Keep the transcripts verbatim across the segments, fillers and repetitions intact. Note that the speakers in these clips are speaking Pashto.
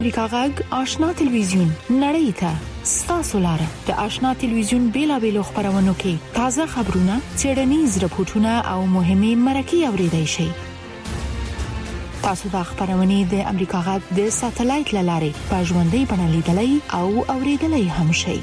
امریکا غږ آشنا تلویزیون نړۍ ته ستاسو لاره د آشنا تلویزیون بیلابېلو خبرونو کې تازه خبرونه، څېړنیز راپورټونه او مهمه مرکې اورېدای شئ. تاسو د خبرونې د امریکا غږ د ساتلایت لارې په ژوندۍ بڼه لیدلای او اورېدلای هم شئ.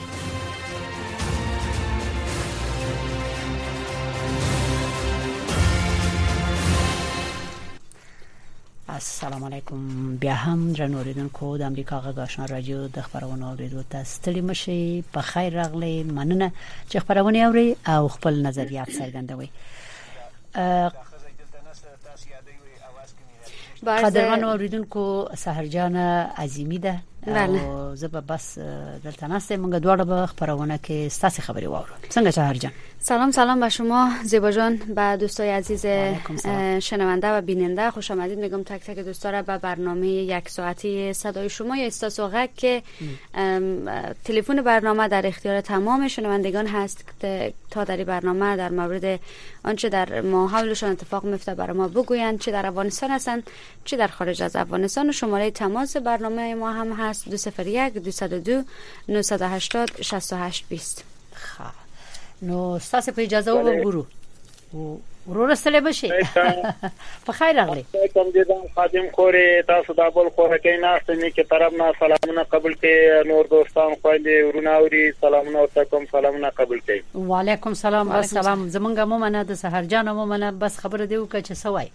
السلام علیکم. بیا هم درنو اوریدونکو د امریکا غږ آشنا رادیو د خبرونو اوریدو ته ستړي مشي. په خیر راغلی. مننه چې خبرونه اوري او خپل نظریات څرګندوي. قدرمن اوریدونکو سحرجان عظیمی ده او زه به بس دلته نسته موږ دواړه به خبرونه کې ستاسو خبري واورو. څنګه سحرجان؟ سلام سلام به شما زیبا جان، به دوستای عزیز شنونده و بیننده خوش آمدید میگم تک تک دوستا را به برنامه یک ساعتی صدای شما یا استاسو غږ که تلفن برنامه در اختیار تمام شنوندگان هست تا در برنامه در مورد آنچه در ماحولشان اتفاق میفته برای ما بگویند، چه در افغانستان هستند چه در خارج از افغانستان. شماره تماس برنامه ما هم هست دو صفر یک دو صفر دو نه هشت صفر شش هشت بیست. خب نو ستاسو په اجازه وګورو ورور سره بشي. په خیر راغلی. کوم دي د خادم خوري تاسو د ابل خوره کې ناشته نه کې طرف نه سلامونه قبول کې نور دوستان خويندې ورونه اوري سلامونه تاسو سلامونه قبول کې. وعلیکم سلام. السلام. زمونږه مومنه د سحرجان مومنه بس خبره دی وکړه چې سوای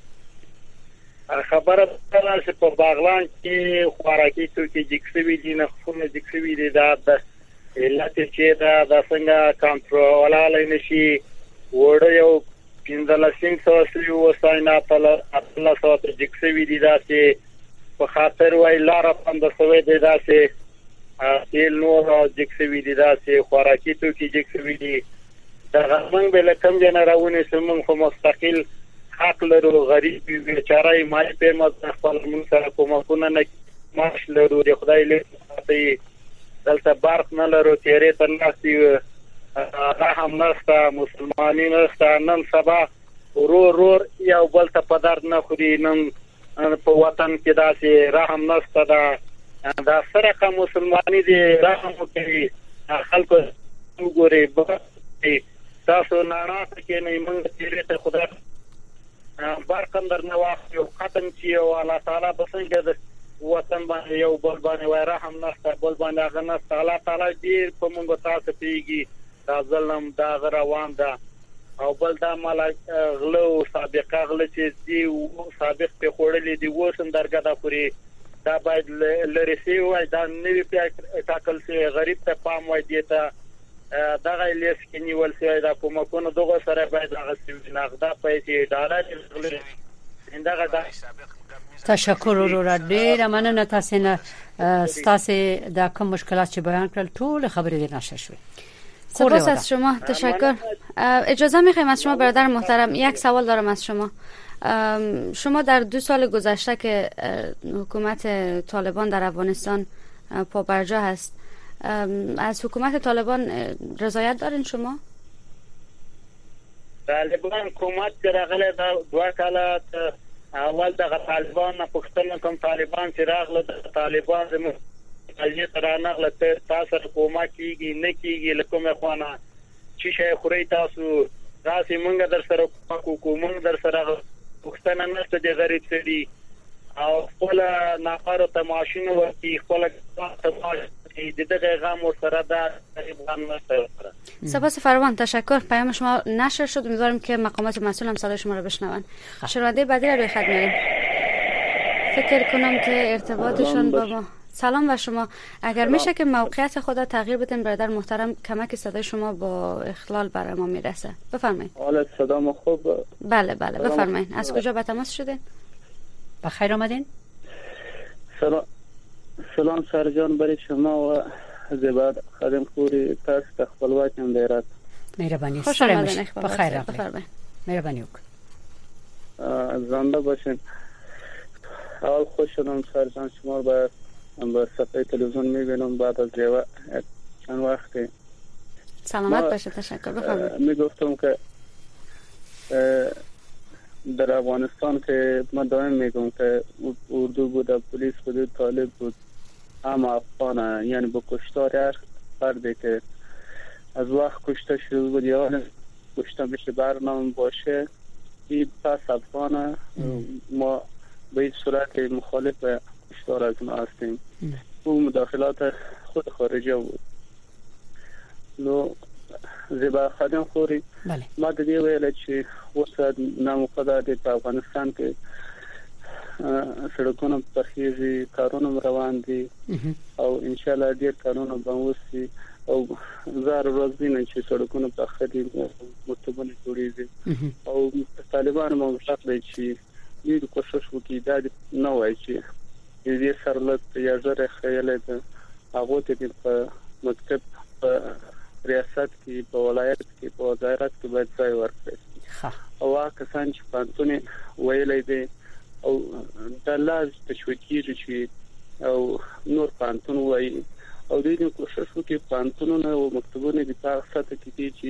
خبره ده چې په باغلان کې خوراکي توکي جکسوي دي نه خونه جکسوي دي دا د علت چې دا د څنګه کنټرول علی نشي وړو یو پینځلسین سوسي وساینا په خپل سوت جکسوي دي دا چې په خاطر وای لار پند سوي دي دا چې تیل نور جکسوي دي دا چې خوراکي توکي جکسوي دي دا غمن بل کم جنراونه سمون خو مستقل حق لرو غریب بیچاره مای په مخفل مون سره کومه نه ماش لرو د خدای له دلته برق نه لرو تیرې تر ناسي رحم نستا مسلمانین نستا نن سبا ورور ورور یو بل ته په درد نه خوري نن په وطن کې داسې رحم نستا دا دا سره مسلمانی دي رحم کوي خلکو وګوري تاسو ناراض کې نه موږ تیرې ته خدای برق اندر نه واخلو ختم شي او الله تعالی بسنګ وطن باندې یو بل باندې وای رحم نشته بل باندې غنه تعالی تعالی دې په موږ تاسو پیږي دا ظلم دا روان ده او بل دا مال غلو سابقه غل چې دی سابق په خوړلې دی وسم درګه دا پوری دا باید لریسی وای دا نوی په تاکل سي غریب ته پام وای دیتا دا غلیس کې نیول سي دا په مکونو دغه سره باید هغه نقدا پیسې ډالر غل انده دا تشکر ورور ډېر مننه. تاسو نه ستاسو د کوم مشکلات چې بیان کړل ټول خبرې دې نشه شوې. سپاس از شما. تشکر. اجازه میخوایم از شما برادر محترم یک سوال دارم از شما. شما در دو سال گذشته که حکومت طالبان در افغانستان پابرجا هست از حکومت طالبان رضایت دارین شما؟ طالبان حکومت راغله دوه کاله اول د طالبان نه پښتنه کوم طالبان چې راغله د طالبان زموږ اجازه تر نه ته تاسو حکومت کیږي نه کیږي لکه مې خوانه چې شي خوري تاسو راسي مونږ در سره حکومت در سره پښتنه نشته د غریب سړي او خپل ناقاره تماشین ورتي خپل د دغه غام سره دا غام نشته. سپاس فراوان. تشکر. پیام شما نشر شد. امیدوارم که مقامات مسئول هم صدای شما رو بشنون. شنونده بعدی رو روی خط میریم. فکر کنم که ارتباطشون با ما. سلام و شما. اگر میشه که موقعیت خود تغییر بدین برادر محترم کمک صدای شما با اخلال برای ما میرسه. بفرمایید. حالت صدام خوب؟ بله بله بفرمایید. از کجا به تماس شدین؟ بخیر آمدین. سلام سلام سرجان برای شما و زباد خادم خوری تاسو خپلواک هم دیرات. مهربانی. خوش آمدین. بخیر بفرمایید. مهربانی وکړئ. زنده باشین. اول خوش شدم سرجان شما با با صفحه تلویزیون میبینم بعد از یه چند وقتی. سلامت باشه. تشکر. بفرمایید. میگفتم که در افغانستان که من دائم میگم که اردو بود، پلیس بود، طالب بود، هم افغان، یعنی با کشتار هر فردی که از وقت کشته شده بود یا کشته بشه برنامه باشه این پس افغانه. ما به این صورت مخالف کشتار از ما هستیم. او مداخلات خود خارجی بود. نو زیبا خادم خوری بله. ما د دې ویل چې اوس نامقدر دی په افغانستان کې سړکونه پرخیږي، کارونه روان دي او ان شاء الله ډیر کارونه به وشي او زار ورځې چې سړکونه پرخدي متبونه جوړیږي او طالبان مو مشق دی چې دې کوشش وکړي دا نه وایي چې دې سرلت یا زره خیال ده هغه ته په مکتب ریاست کې په ولایت کې په وزارت کې باید ځای ورکړي او هغه کسان چې پانتونه ویلې دي او د لاز تشویقي چې او نور پانتون وایي او دې کوشش وکړي پانتونونه او مکتبونه د تاسو سره کې چې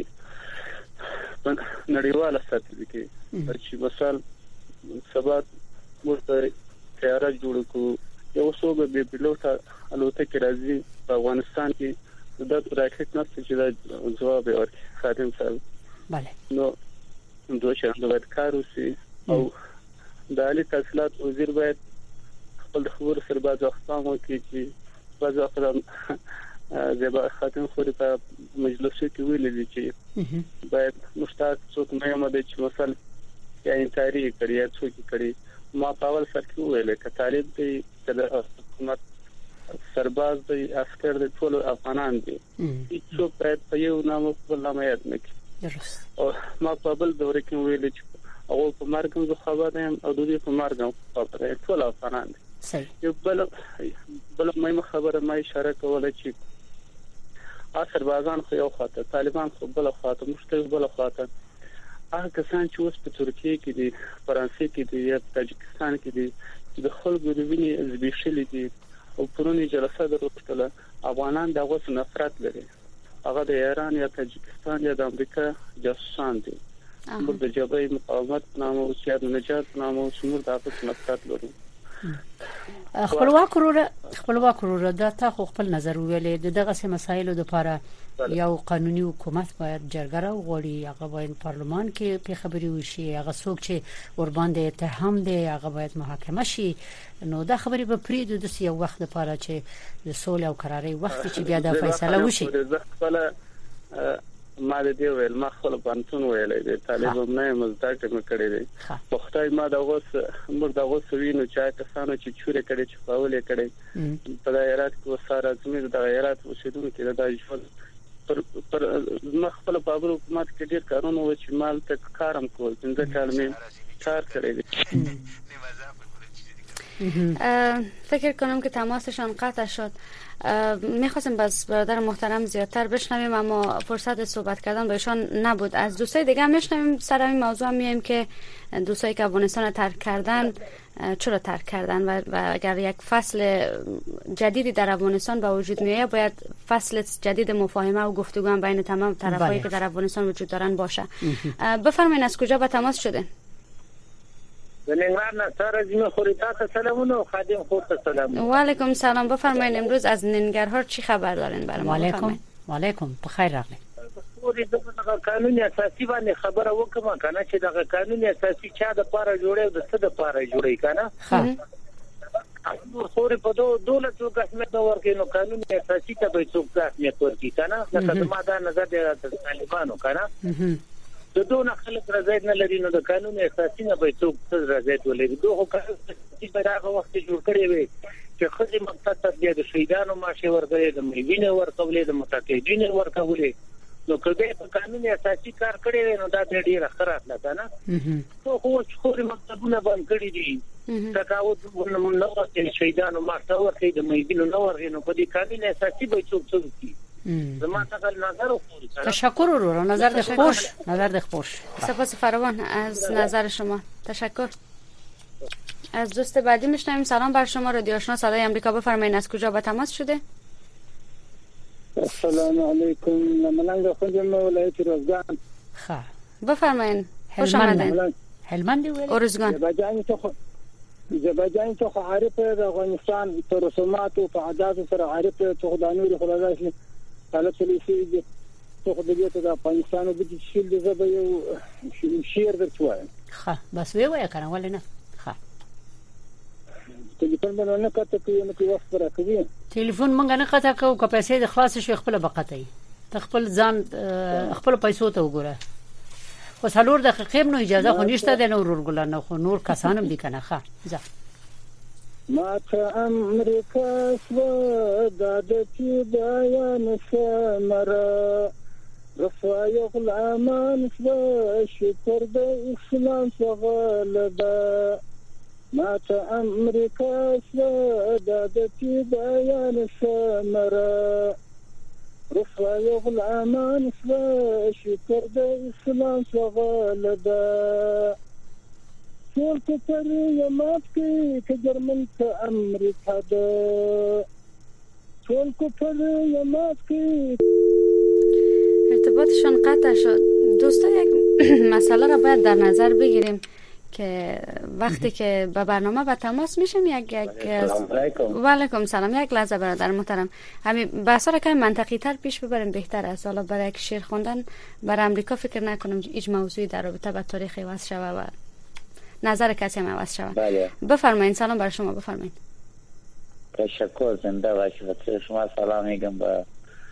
نړیواله سطح کې چې مثال سبا مرته تیار جوړ کو یو څو به پیلوټ الوتکې راځي په افغانستان کې دا راکټ نه چې دا جواب ورکړي خادم صاحب. بله. نو دوی چې د کار وسی او د عالی تحصیلات وزیر باید خپل خبر سره باز احکام کوي چې باز احکام زبا خادم خوري په مجلس کې ویل دي چې باید مشتاق څوک نه مده چې مثلا یعنی تاریخ کړی څوک کړی ما په اول سر کې ویل چې طالب دی د حکومت سرباز دی عسكر دی ټول افغانان دي هیڅوک باید په یو نامو په نامه یاد نکړي. او ما په بل دور کې ویل چې او په مرګ زه خبر یم او دوی په مرګ خبره ټول افغانان دي. صحیح. یو بل بل مې خبره ما اشاره کوله چې سربازان خو یو خاطر طالبان خو بل خاطر مشترک بل خاطر هغه کسان چې اوس په ترکیه کې دي، فرانسې کې دي یا تاجکستان کې دي چې د خلکو د وینې زبېښلې دي او پرونی جلسه دروستله افغانان دغه نفرت لري. هغه د ایران یا تاجکستان یا د امریکا جاسوسان دي. موږ د جبهه مقاومت نامه او سیاد نجات نامه او څومره دغه نفرت لري. خپلواک وروره خپلواک وروره دا تا خو خپل نظر ویلې د دغه سم مسایلو لپاره یو قانوني حکومت باید جرګه راوغړي، هغه باید پارلمان کې په خبري وشي، هغه څوک چې ور باندې اتهام دی هغه باید محاکمه شي. نو دا خبري به پریدو د یو وخت لپاره چې د صلح او قراري وخت چې بیا د فیصله وشي. ما د دې ویل ما خپل پانتون ویلې دي طالب نه مزداک مې کړی دی په خدای ما دا اوس موږ دا اوس وینو چې کسانو چې چوره کړي چې فاولې کړي په دایرات کې وساره زموږ د دایرات وسیدونکو کې د ژوند پر پر مخبل په ابرو حکومت کې ډیر کارونه و چې مال ته کارم کول څنګه کار مې کار کړی دی. فکر کنم که تماسشان قطع شد. میخواستم بس برادر محترم زیادتر بشنویم اما فرصت صحبت کردن با ایشان نبود. از دوستای دیگه هم میشنویم سر این موضوع میایم که دوستایی که افغانستان رو ترک کردن چرا ترک کردن و, و اگر یک فصل جدیدی در افغانستان به وجود میاد باید فصل جدید مفاهمه و گفتگو هم بین تمام طرفایی که در افغانستان وجود دارن باشه. بفرمایید از کجا به تماس شده؟ ننګرهار نه سره زموږ خوريتا سلامونه خادم خو ته سلام. و علیکم سلام. بفرمایید امروز از ننګرهار چی خبر دارین برام؟ و علیکم و علیکم بخیر راغلی. خوري دغه قانون اساسي باندې خبره وکم کنه چې دغه قانون اساسي چا د پاره جوړي د څه د پاره جوړي کنه. ها خوري په دوه دولت څو قسمه دا ورکې نو قانون اساسي ته به څو قسمه ورکې کنه. لکه ما دا نظر دی د طالبانو کنه. د دوه خلک راځي نه لري نو د قانون اساسي نه به څوک راځي ولري. دوه قانون چې په هغه وخت جوړ کړی وي چې خځې مقصد دی د شهیدانو ماشه ورغلي د میوینه ورکولې د متقاعدین ورکولې نو کله په قانون اساسي کار کړی وي نو دا ډیره خراب لګا نه. نو خو خوري مکتبونه باندې کړی دي تقاعد نو نو شهیدانو ماشه ورکړي د میوینه نو ورغلي نو په دې قانون اساسي به څوک څوک کی زمان تقل نظر خوری. تشکر رو نظر ده خوش نظر ده خوش. سپاس فراوان از نظر شما. تشکر. از دوست بعدی میشنویم. سلام بر شما. رادیو آشنا صدای آمریکا. بفرمایید از کجا به تماس شده؟ السلام علیکم. ملنگ خودم ولایت روزگان. خب بفرمایید. خوش آمدید. هلمند ویل ارزگان زبجان ته خو زبجان ته خو عارف د افغانستان په رسومات او په عادت سره عارف ته خدانوري خدای حالت لیسي ته خو د دې ته د افغانستان د شیل د زبې یو شیر درتوای ښه بس وی وای کنه ولنه ښه ټلیفون باندې نه کته کې نو کې وخت راکوي ټلیفون مونږ نه قطع کوو که پیسې د خلاص شي خپل بقطي ته خپل ځان خپل پیسو ته وګوره خو څلور دقیقې نو اجازه خو نشته د نور ورګلانه خو نور کسانم دي کنه ښه ځه ما ته امریکا سو د دې دایا نسمره رفای غلامان سو شکر د اسلام څغلبه ما ته امریکا سو د دې دایا نسمره رفای غلامان سو شکر د اسلام څغلبه ټول کتر یمات کې چې جرمن ته امریکا ده ټول کتر یمات کې ارتباطشان قطع شد. دوستا یک مسئله را باید در نظر بگیریم که وقتی که به برنامه به تماس میشیم یک یک و علیکم سلام یک لحظه برادر محترم همین بحثا را که منطقی تر پیش ببریم بهتر است. حالا برای یک شعر خوندن برای امریکا فکر نکنم هیچ موضوعی در رابطه با تاریخ عوض شوه و نظر کسی هم عوض شوه. بله. بفرمایید. سلام بر شما. بفرمایید. تشکر. زنده باشید. شما سلام میگم به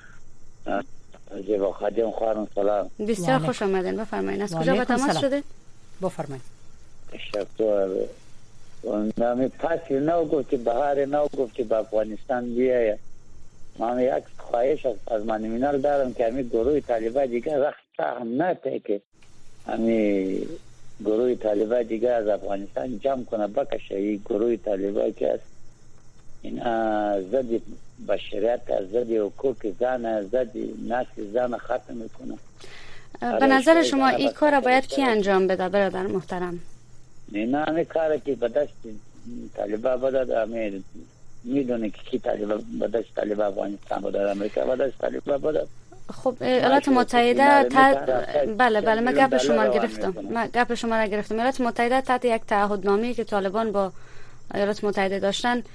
جواب خادم خانم سلام. بسیار خوش آمدین. بفرمایید. از کجا به تماس شده؟ بفرمایید. تشکر. نامی پاسی نو گفتی بهار نو گفتی به افغانستان بیایه. من یک خواهش از من مینال دارم که همی گروه طالبان دیگه وقت هم نته که همی گروه طالبان دیگه از افغانستان جمع کنه بکشه. این گروه طالبان که است این زدی بشریت زدی حقوق زن زدی نسل زن ختم میکنه. به نظر شما این کار باید کی انجام بده برادر محترم؟ نه همه کاری که به دست طالبان بده همه میدونه که کی طالبان به دست طالبان افغانستان بده امریکا به دست طالبان بده. خب ایالات متحده تحت بله بله من گپ شما رو گرفتم من گپ شما رو گرفتم. ایالات متحده تحت یک تعهدنامه‌ای که طالبان با ایالات متحده داشتن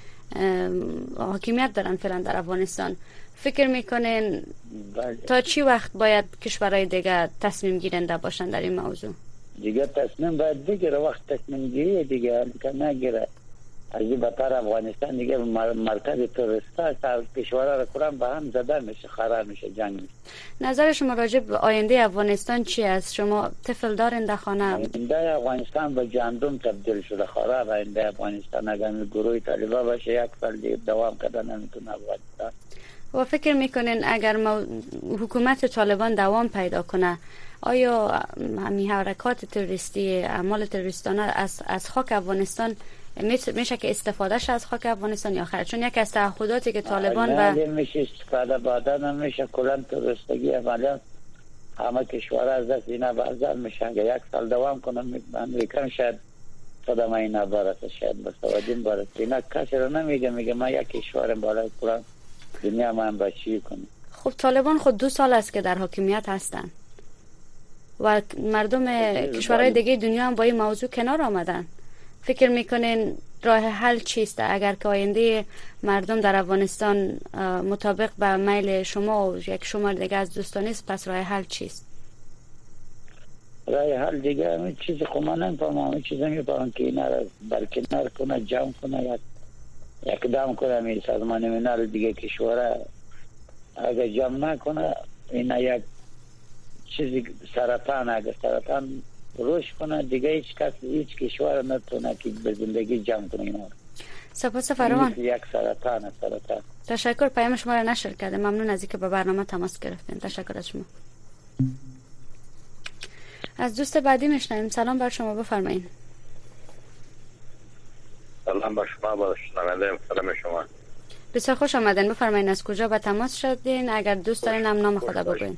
حاکمیت دارن فعلا در افغانستان. فکر میکنین تا چی وقت باید کشورهای دیگه تصمیم گیرنده باشن در این موضوع؟ دیگه تصمیم باید بگیره. وقت تصمیم گیری دیگه که نگیره از این بطر افغانستان دیگه مرکز تروریست است. کشورها را کنم به هم زده میشه خراب میشه جنگ میشه. نظر شما راجع به آینده افغانستان چی است؟ شما طفل دارین در خانه؟ آینده افغانستان به جهنم تبدیل شده. خراب آینده افغانستان اگر گروه طالبان باشه یک سال دیگه دوام کردن نمیتونه افغانستان. و فکر میکنین اگر مو... حکومت طالبان دوام پیدا کنه آیا همین حرکات تروریستی اعمال تروریستانه از از خاک افغانستان میشه که استفاده شه از خاک افغانستان یا خیر؟ چون یک از تعهداتی که طالبان به میشه استفاده بعدا نمیشه کلا تروریستگی عملا همه کشورها از دست اینا بازار میشن که یک سال دوام کنه. امریکا شاید صدام اینا برسه شاید بسوادین برسه. اینا کسی رو نمیگه میگه ما یک کشورم بالای کلا دنیا ما هم بچی کنه. خب طالبان خود دو سال است که در حاکمیت هستن و مردم کشورهای دیگه دنیا هم با این موضوع کنار آمدن. فکر میکنین راه حل چیست اگر که آینده مردم در افغانستان مطابق به میل شما و یک شمار دیگه از دوستان است؟ پس راه حل چیست؟ راه حل دیگه همین چیزی خب من نمیفهمم. همین چیزی میفهمم که اینا را برکنار کنه جمع کنه یک اقدام کنه. می سازمان ملل دیگه کشورها اگر جمع نکنه اینا یک چیزی سرطان اگر سرطان روش کنه دیگه هیچ کس هیچ کشور نتونه که به زندگی جمع کنه اینا. سپاس فراوان. یک سرطان سرطان. تشکر. پیام شما را نشر کرده. ممنون از اینکه به برنامه تماس گرفتین. تشکر از شما. از دوست بعدی میشنویم. سلام بر شما. بفرمایید. سلام بر شما. با شنونده سلام شما. بسیار خوش آمدین. بفرمایید از کجا به تماس شدین؟ اگر دوست دارین هم نام خود بگوین.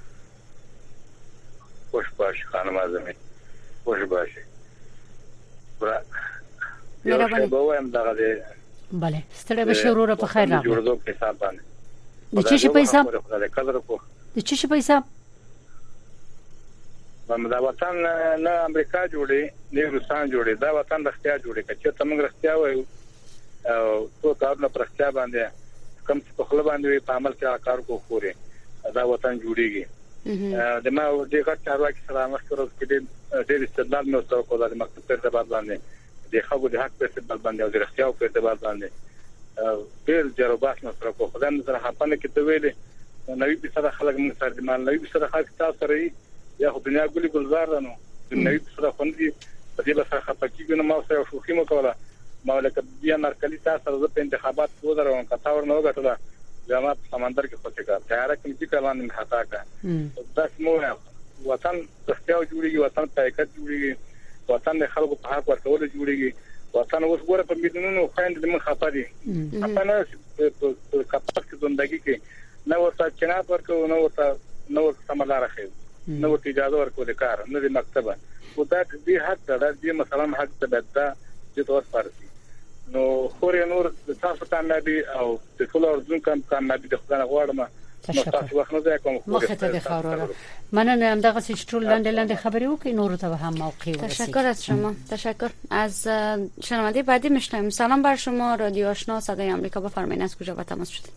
خوش باش خانم اعظمی. خوش باشی. برا مهربانی. باوام دغه بله ستړي بشه وروره په خیر راغلی. جوړدو په حساب باندې. د چی شي په حساب؟ د قدر کو. د چی شي په حساب؟ ما دا وطن نه امریکا جوړي نه روسان جوړي دا وطن رښتیا جوړي چې تمنګ رښتیا وایو او ټول کارونه پرختیا باندې کم څه خپل باندې په عمل کې کار کو خوري دا وطن جوړيږي د ما د غټ چارواکي سره مشوره کړې د استدلال نو سره کوله د مکتب په ارتباط باندې د خلکو د حق په ارتباط باندې او د رښتیا په ارتباط باندې ډېر جربات نو سره کو خدای نظر حپنه کې ته ویلې نوې په سره خلک موږ سره د مان نوې په سره خلک تاسو سره یا خو دنیا ګلي ګلزار نو د نوې په سره خوندي په دې بسره خپکی نو ما سره شوخي مو کوله ما لکه بیا نرکلی تاسو سره په انتخابات وځرم کته ورنه وګټله جامات سمندر کې خوشی کار تیار کړم چې کلان نه خطا کا بس مو وطن رښتیا جوړیږي وطن پایکټ جوړیږي وطن د خلکو په حق ورکول جوړیږي وطن اوس ګوره په میدانونو خويند د من خطا دي خپل په کپاس کې زندگی کې نو ورته چناب ورکو نو ورته نو سملار خې نو ورته اجازه ورکول کار نه د مکتبه او دا دې حق دا دې مثلا حق ته بدا چې تاسو پارتي نو خوري نور تاسو کامیابی او د ټول ارزون کم کامیابی د خدای غواړم نو تاسو وخت نه ځای کوم مخه ته د خاوره مننه هم دغه ټول لاندې لاندې خبري وکي نور ته هم موقع ورسید تشکر از شما تشکر از شنونده بعدی میشنویم. سلام بر شما رادیو آشنا صدای آمریکا بفرمایید از کجا با تماس شدید؟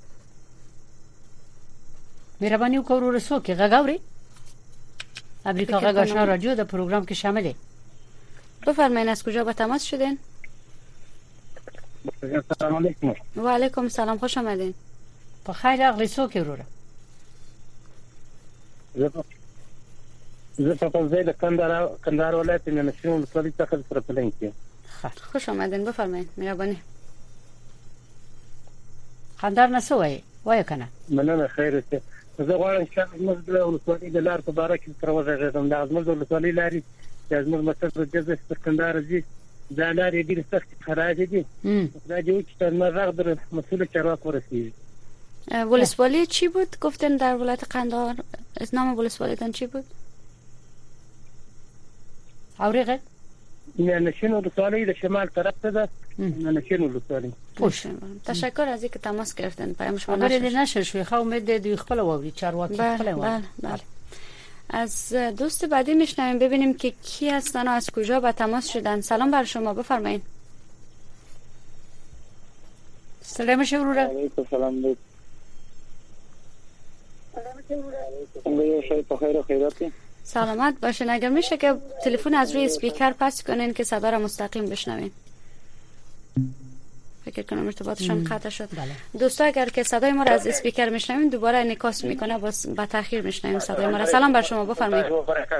مهربانی وکړئ ورسو کې غاغوري امریکا غاغ آشنا رادیو د پروګرام کې شامل بفرمایید از کجا با تماس شدین؟ السلام علیکم. و علیکم سلام خوش آمدین. په خیر اغلی څوک وروره؟ زه په ځای د کندهار کندهار ولایت نه نشم ولسوالۍ څخه سره پلان کې. خوش آمدین بفرمایید مهربانی. کندهار نه سوې وای کنه. مننه خیر ته. زه غواړم چې موږ د ولسوالۍ د لار په اړه کې تر وځم د ازمر د ولسوالۍ لاري چې ازمر مستر د جزه پر کندهار دي دا لارې ډېر سخت خراب دي. دا جو چې تر مرغ در مسئول چارواک ورسیږي. ولسوالی چی بود گفتن در ولایت قندهار؟ اسم ولسوالیتان چی بود؟ اوریغه نه نشین ولسوالی د شمال طرف ته ده. نه نشین ولسوالی. خوش. تشکر از اینکه تماس گرفتن. پیام شما نشر. خبر نشر شوی خو امید دی خپل ووري چارواکی خپل ووري. بله. از دوست بعدی میشنویم ببینیم که کی هستن و از کجا با تماس شدن. سلام بر شما بفرمایید. سلام شوروره. علیکم سلام. سلامت باشین. اگر میشه که تلفن از روی اسپیکر پس کنین که صدا را مستقیم بشنوین. فکر کنم ارتباطشان قطع شد. دوستا اگر که صدای ما را از اسپیکر میشنوین دوباره انعکاس میکنه باز با تاخیر میشنویم صدای ما را. سلام بر شما بفرمایید.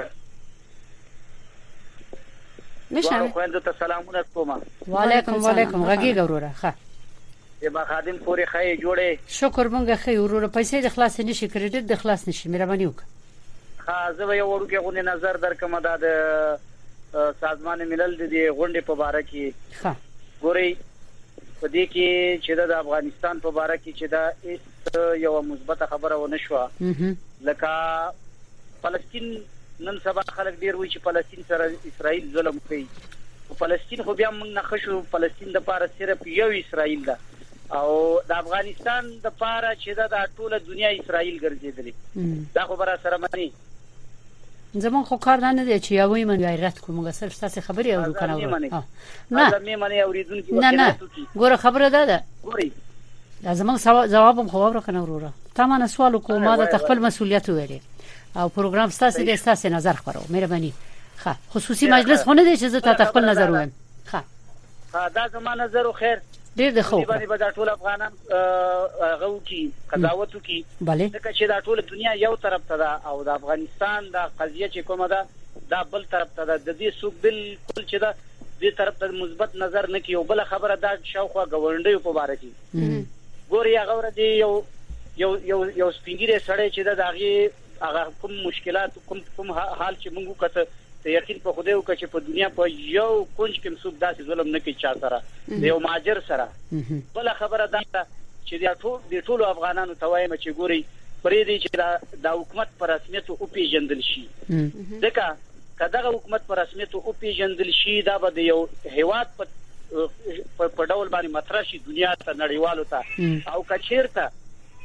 میشنویم. سلامونه کومه. و علیکم و علیکم غږی ګوروره. ښه یبا خادم پوری خای جوړه. شکر مونږه خای وروره پیسې د خلاص نشي کریډټ د خلاص نشي مهرباني وکړه. ها زه یو ورکه غونې نظر درکمه د سازمان ملل د غونډې په اړه کې. ها ګوري په دې کې چې د افغانستان په اړه کې چې دا یو مثبت خبره ونه شو لکه فلسطین نن سبا خلک ډیر وایي چې فلسطین سره اسرائیل ظلم کوي. فلسطین خو بیا موږ نه خشو فلسطین د پاره صرف یو اسرائیل ده او د افغانستان د پاره چې د ټوله دنیا اسرائیل ګرځیدلی. دا خبره سره مانی زمون خو کار نه دی چې یوې من غیرت کوم صرف تاسو خبري اورو کنه. نه زمې منی اوریدونکو نه نه ګوره خبره ده ده ګوري لازم جوابم خو اورو کنه وروره. تمام سوال کوم ما د خپل مسؤلیت ویلې او پروګرام ستاسو د ستاسو نظر خبرو مهرباني. ښه خصوصي مجلس خونه دي چې زه ته خپل نظر وایم. ښه ها دا زما نظر خیر ډیر د خو باندې به ټول افغانان غو کی قضاوت کی بله ځکه چې دا ټول دنیا یو طرف ته ده او د افغانستان دا قضیه چې کومه ده دا بل طرف ته ده. د دې سوق بالکل چې دا دې طرف ته مثبت نظر نه کیو. بل خبره دا شاوخوا غونډې په اړه کې ګوري هغه ور دي یو یو یو یو سپینګری سړی چې دا دغه هغه کوم مشکلات کوم کوم حال چې موږ کته ته یقین په خوده وکړي چې په دنیا په یو کونج کې مسوب داسې ظلم نه کوي چا سره یو ماجر سره. بل خبره ده چې د ټول د ټول افغانانو توایم چې ګوري پرې دي چې د حکومت پر رسمیت او پیژندل شي. ځکه کداغه حکومت پر رسمیت او پیژندل شي دا به یو هیواد په په ډول باندې مطرح شي دنیا ته نړیوالو ته او کچیرته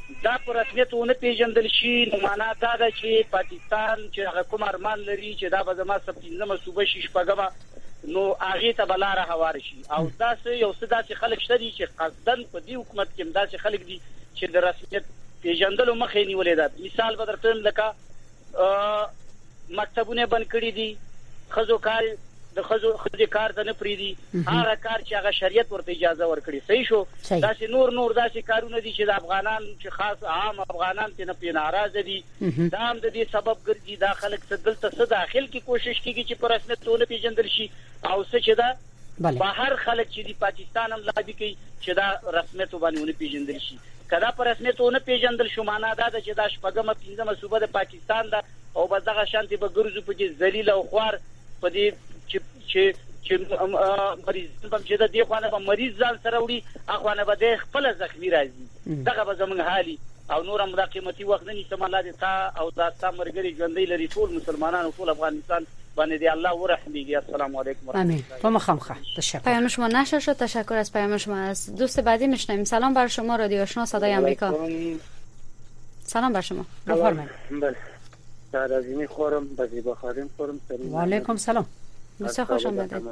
دا په رسمیت ونه پیژندل شي نو معنا دا ده چې پاکستان چې هغه کوم ارمان لري چې دا به زما سپینځمه صوبه شي شپږمه نو هغه ته بلاره هوار شي او دا یو څه داسې خلک شته دي چې قصدن په دې حکومت کې داسې خلک دي چې د رسمیت پیژندلو مخې نیولې ده. مثال به درته لکه مکتبونه بند کړي دي، خزو کار د خزو خزو کار ته نه پریدي، هغه کار چې هغه شریعت ورته اجازه ورکړي. صحیح شو. داسې نور نور داسې کارونه دي چې د افغانان چې خاص عام افغانان ته نه پې ناراضه دي، دا هم د دې سبب ګرځي دا خلک څه دلته څه داخل کې کوشش کوي چې په رسمیت ونه پیژندل شي او څه چې دا بهر خلک چې د پاکستان هم لابي کوي چې دا رسمیت باندې ونه پیژندل شي. کله په رسمیت ونه پیژندل شو معنا دا ده چې دا شپږمه پنځمه صوبه د پاکستان ده او بس دغه شانتي به ګرځو په دې ذلیل او خوار په دې چې چې چې مریض په چې د دې خوانه په مریض ځان سره وړي اخوانه به د خپل زخمی راځي. دغه به زمونږ حالي او نور هم د قیمتي وخت نه نیسم. الله دې تا او دا سامرګری ژوندۍ لري ټول مسلمانانو ټول افغانستان باندې دی الله ورحمیږي. السلام علیکم. آمین. و مخامخه تشکر. پیام شما نشر شد. تشکر از پیام شما. از دوست بعدی میشنویم. سلام بر شما رادیو آشنا صدای آمریکا. سلام بر شما. بفرمایید. بله. سرازینی خورم بزی بخاریم خورم. و علیکم سلام. بسیار خوش آمدید.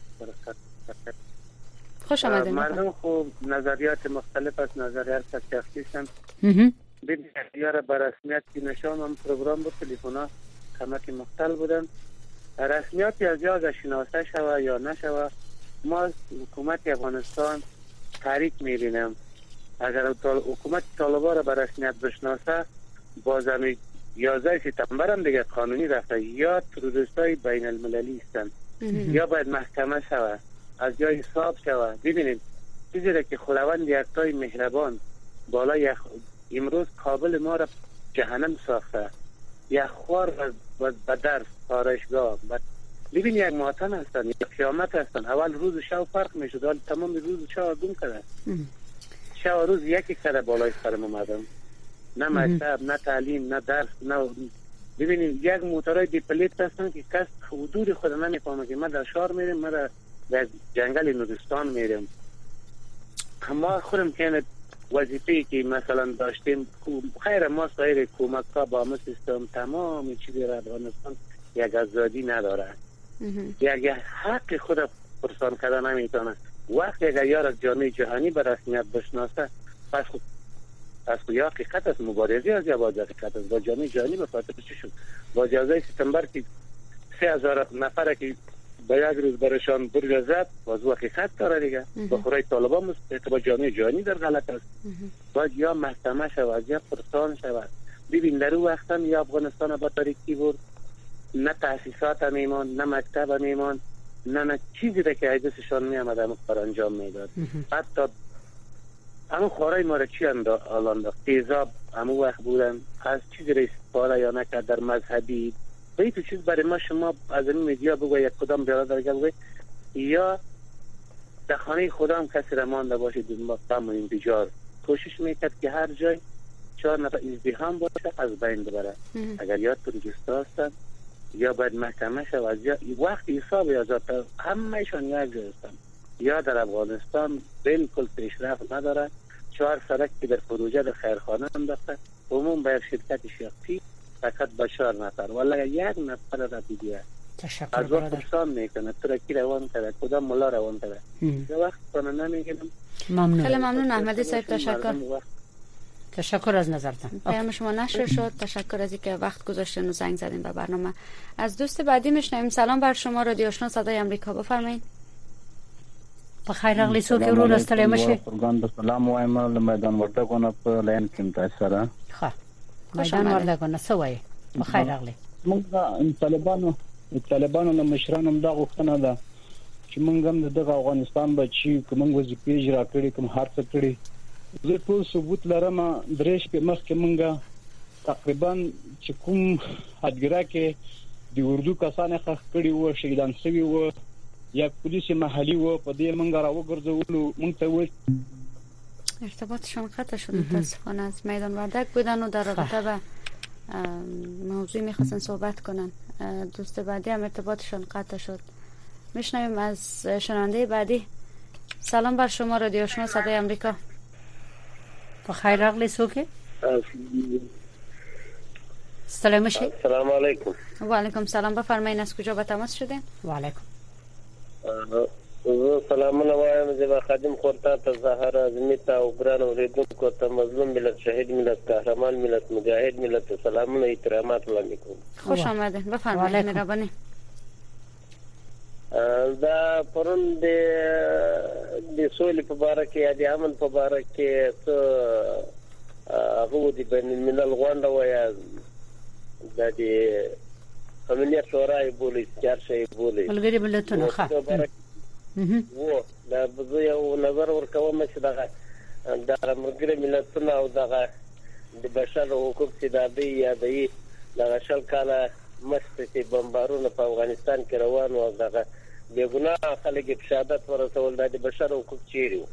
خوش آمدید. مردم خوب نظریات مختلف از نظریات شخصی هستند. بین اختیار بر رسمیت که نشان هم پروگرام بود تلفن‌ها کمک مختل بودن. رسمیتی از یا شناسه شوه یا نشوه ما حکومت افغانستان تحریک می‌بینیم. اگر حکومت طالبان را بر رسمیت بشناسه بازم یازده سپتامبر هم دیگه قانونی رفته یا تروریستای بین المللی هستند یا باید محکمه شوه از جای حساب شوه. ببینید چیزی را که خداوند یکتای مهربان بالا یک امروز کابل ما را جهنم ساخته، یک خوار و بدر پارشگاه ببین یک ماتم هستن یک قیامت هستن. اول روز و شب فرق میشد ولی تمام روز و شب گم کرده. شب و روز یکی کرده بالای سرم اومدم، نه مکتب نه تعلیم نه درس نه. ببینید یک موتورای دیپلیت هستن که کس حدود خود نمیفهمه که ما در شهر میریم ما در جنگل نورستان میریم. ما خودم که وظیفه‌ای که مثلا داشتیم خیر ما سایر کمک ها با ما سیستم تمام چیزی را افغانستان یک آزادی نداره. یک حق خود پرسان کردن نمیتونه. وقتی اگر یار از جامعه جهانی به رسمیت بشناسه پس خود پس خود یا حقیقت است مبارزه از یا باز حقیقت است با جامعه جهانی به خاطر چی شد با جازه سپتامبر که سه هزار نفر که با یک روز برشان برگ زد باز حقیقت داره دیگه. با خورای طالبان مستقیق با جامعه جهانی در غلط است. باید یا محکمه شود یا پرسان شود. ببین در اون وقتا یا افغانستان با تاریکی بود نه تاسیسات میمان نه مکتب میمان نه نه چیزی را که ایدسشان می آمد همون کار انجام میداد. حتی همون خورای ما را چی انداخت تیزاب همون وقت بودن از چیزی را استفاده یا نکرد در مذهبی به این چیز برای ما شما از این میدیا بگو یک کدام برادر بگو یا در خانه خدا هم کسی را مانده باشه ما بمونیم بیجار. کوشش میکرد که هر جای چهار نفر ازدحام باشه از بین ببره. اگر یا تروریستا هستن یا باید محکمه شود یا وقت حساب آزاد همهشان یک جای هستن. یا در افغانستان بالکل پیشرفت نداره. چهار سرک که در پروژه در خیرخانه انداخته عموم باید شرکت شخصی فقط با چهار نفر ولی یک نفر را دیگه از وقت پرسان میکنه تو را کی روان کرده کدام ملا روان کرده یه وقت کنه نمیگنم. ممنون. خیلی ممنون احمدی صاحب. تشکر. تشکر از نظرتان. پیام شما نشر شد. تشکر از اینکه وقت گذاشتین و زنگ زدین به برنامه. از دوست بعدی میشنویم. سلام بر شما رادیو آشنا صدای آمریکا. بفرمایید. بخیر راغلی څوک ورو راستلې مشه. قربان د سلام وایم له میدان وردګونه په لاین کې تاسو سره. ښه. میدان وردګونه څه وایي؟ بخیر راغلی. موږ د طالبانو طالبانو له مشرانو دا غوښتنه ده چې موږ هم د افغانستان بچي کوم وظیفې اجرا کړې کوم هر څه کړې زه ټول ثبوت لرم. درېش په مخ کې موږ تقریبا چې کوم حدګرا کې د اردو کسان ښخ کړي وو شهیدان شوي وو یا پولیس محلي وو په دې موږ راوګرځولو موږ ته و ارتباطشان قطع شد متاسفانه. از میدان وردک بودن و در رابطه به موضوعی میخواستن صحبت کنن. دوست بعدی هم ارتباطشان قطع شد. میشنویم از شنونده بعدی. سلام بر شما رادیو آشنا صدای آمریکا. بخیر راغلی څوک؟ سلام شي. السلام علیکم. و علیکم سلام. بفرمایید از کجا به تماس شدین؟ و علیکم. سلامونه وایم زما خادم خورتا ته زهر اعظمي ته او ګران اوریدونکو ته مظلوم ملت شهید ملت قهرمان ملت مجاهد ملت سلامونه احترامات وړاندې کوم. خوش آمدید. بفرمایید مهرباني. دا پرون د د سولې په باره کې یا د امن په باره کې څه هغه د بین الملل غونډه وایي د امنیت شورای بولي چار شي بولي ملګری ملتونه ښه وو دا به یو نظر ورکوم چې دا د ملګری ملتونه او د د بشر حقوق چې د دې یا د د شل کاله مستې بمبارونه په افغانستان کې روان و دغه بے ګناه خلک په شهادت ورسول د بشر حقوق چیرې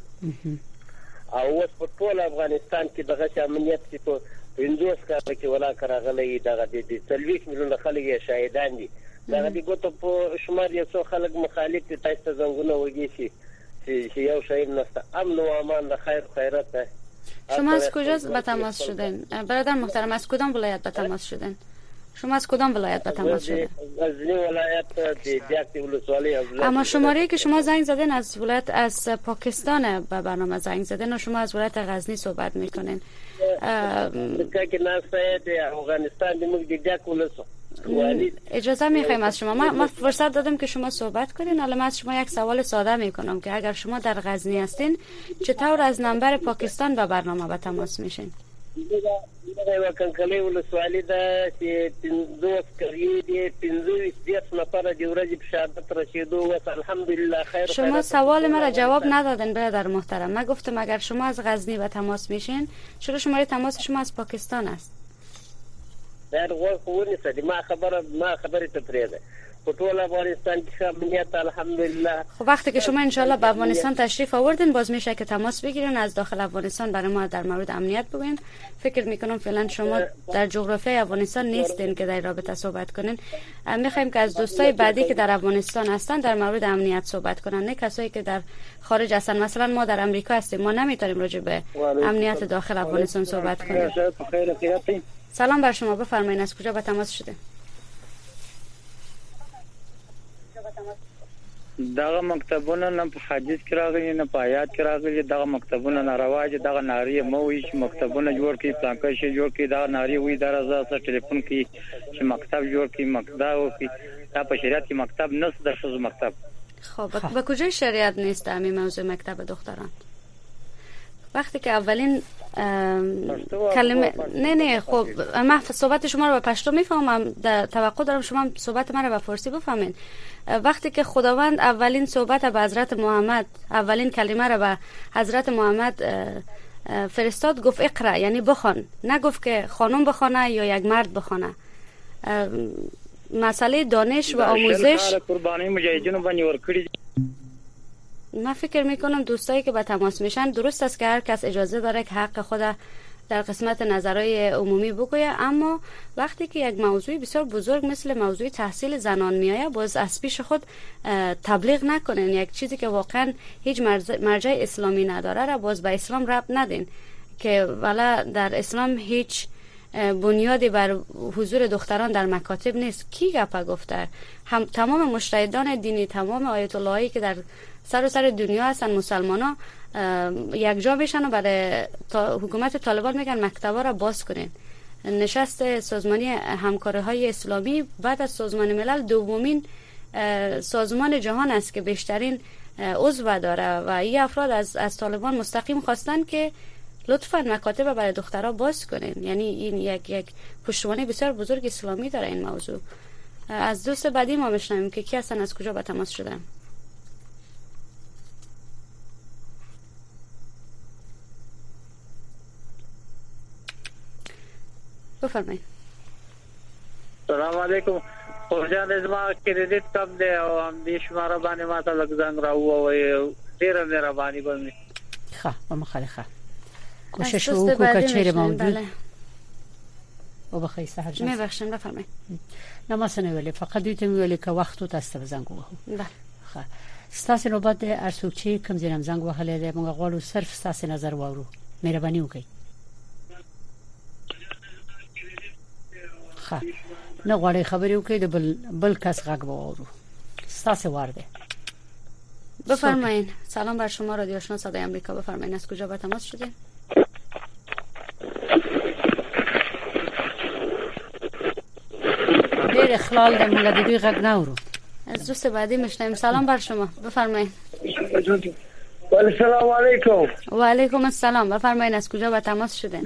او اوس په ټول افغانستان کې دغه امنیت چې په پنځوس کال کې ولا کراغلي دغه د تلويث مليون خلک شهیدان دي دغه د ګوتو په شمار یو څو خلک مخالف دي تاسو ته زنګونه وږي شي چې یو شهید نشته امن و امان د خیر خیرات ده. شما از کجا به تماس شدین برادر محترم؟ از کدام ولایت به تماس شدین؟ شما از کدام ولایت به تماس شدین؟ از ولایت دیاکتی ولسوالی. اما شماره که شما زنگ زدین از ولایت از پاکستان به برنامه زنگ زدین و شما از ولایت غزنی صحبت میکنین. که ناسه دی افغانستان دی موږ د دیاک ولسوالی اجازه میخوایم از شما. ما, ما فرصت دادم که شما صحبت کنین. حالا من از شما یک سوال ساده میکنم که اگر شما در غزنی هستین چطور از نمبر پاکستان به برنامه به تماس میشین؟ دا کنکلې ولسوالي ده چې پنځوس کریو دي پنځوس دیس نفر د ورځې په شهادت رسیدو و الحمدلله خیر. شما سوال مرا جواب ندادن برادر محترم. من گفتم اگر شما از غزنی به تماس میشین چرا شماره تماس شما از پاکستان است؟ در غوښونه سدي ما خبره ما خبره ته پریده په ټول افغانستان کې امنیت الحمدلله. خب وقتی که شما انشالله به افغانستان تشریف آوردین باز میشه که تماس بگیرین از داخل افغانستان برای ما در مورد امنیت بگوین. فکر میکنم فعلا شما در جغرافیای افغانستان نیستین که در رابطه صحبت کنین. میخوایم که از دوستای بعدی که در افغانستان هستن در مورد امنیت صحبت کنن، نه کسایی که در خارج هستن. مثلا ما در امریکا هستیم، ما نمیتونیم راجع به امنیت داخل افغانستان صحبت کنیم. سلام بر شما. بفرمایید از کجا به تماس شدین؟ دغه مکتبونه نه په حدیث کې راغلي نه په آیات کې راغلي. دغه مکتبونه ناروا دي. دغه ناری مو هیڅ مکتبونه جوړ کړي پلانکه شي جوړ کړي. دا ناری وې درازه سره ټلیفون کې چې مکتب جوړ کړي مکتب او کې دا په شریعت کې مکتب نشته د شوز مکتب. خب به کجای شریعت نیست همین موضوع مکتب دختران؟ وقتی که اولین کلمه نه نه خب من صحبت شما رو به پشتو میفهمم. توقع دارم شما صحبت من رو به فارسی بفهمین. وقتی که خداوند اولین صحبت به حضرت محمد اولین کلمه رو به حضرت محمد فرستاد گفت اقرا، یعنی بخوان. نگفت که خانم بخونه یا یک مرد بخونه. مسئله دانش و آموزش قربانی مجاهدینو باندې ورکړي. من فکر میکنم دوستایی که به تماس میشن درست است که هر کس اجازه داره که حق خود در قسمت نظرهای عمومی بگویه، اما وقتی که یک موضوع بسیار بزرگ مثل موضوع تحصیل زنان میایه باز از پیش خود تبلیغ نکنین. یک چیزی که واقعا هیچ مرجع اسلامی نداره را باز به اسلام ربط ندین که والا در اسلام هیچ بنیادی بر حضور دختران در مکاتب نیست. کی گپا گفته؟ هم تمام مجتهدان دینی، تمام آیت اللهی که در سر و سر دنیا هستن مسلمانا یک جا میشن و برای حکومت طالبان میگن مکتبا را باز کنین. نشست سازمانی همکاری های اسلامی بعد از سازمان ملل دومین سازمان جهان است که بیشترین عضو داره و این افراد از از طالبان مستقیم خواستن که لطفاً مکاتب برای دخترها باز کنین. یعنی این یک یک پشتوانه بسیار بزرگ اسلامی داره این موضوع. از دوست بعدی ما بشنویم که کی هستن، از کجا به تماس شدن. بفرمایید. سلام علیکم. خورجان ازما کریډیټ کم دی او هم دې شماره باندې ما ته لږ زنګ راووي. ډیره مهرباني کوم. ښه په مخالفه کوشش وکړو چې موجود او بخیر سحر جان. میبخشم بفرمایید. نماسنه ویلې فقط دوی ته ویلې که وخت تاسو ته زنګ وهو. بله. ښه ستاسو نوبت د ارڅوک چې کوم ځینم زنګ وهلې ده موږ غواړو صرف ستاسو نظر واورو. مهرباني وکړئ. ښه نه غواړي خبرې وکړي د بل بل کس غږ واورو ستاسو ورده بفرمایید. سلام بر شما رادیو آشنا صدای آمریکا. بفرمایید از کجا با تماس شدین؟ ډېر اخلال د موږ د دوی غږ نه اورو. از دوست بعدی میشنیم. سلام بر شما. بفرمایید. السلام علیکم. و علیکم السلام. بفرمایید از کجا با تماس شدین؟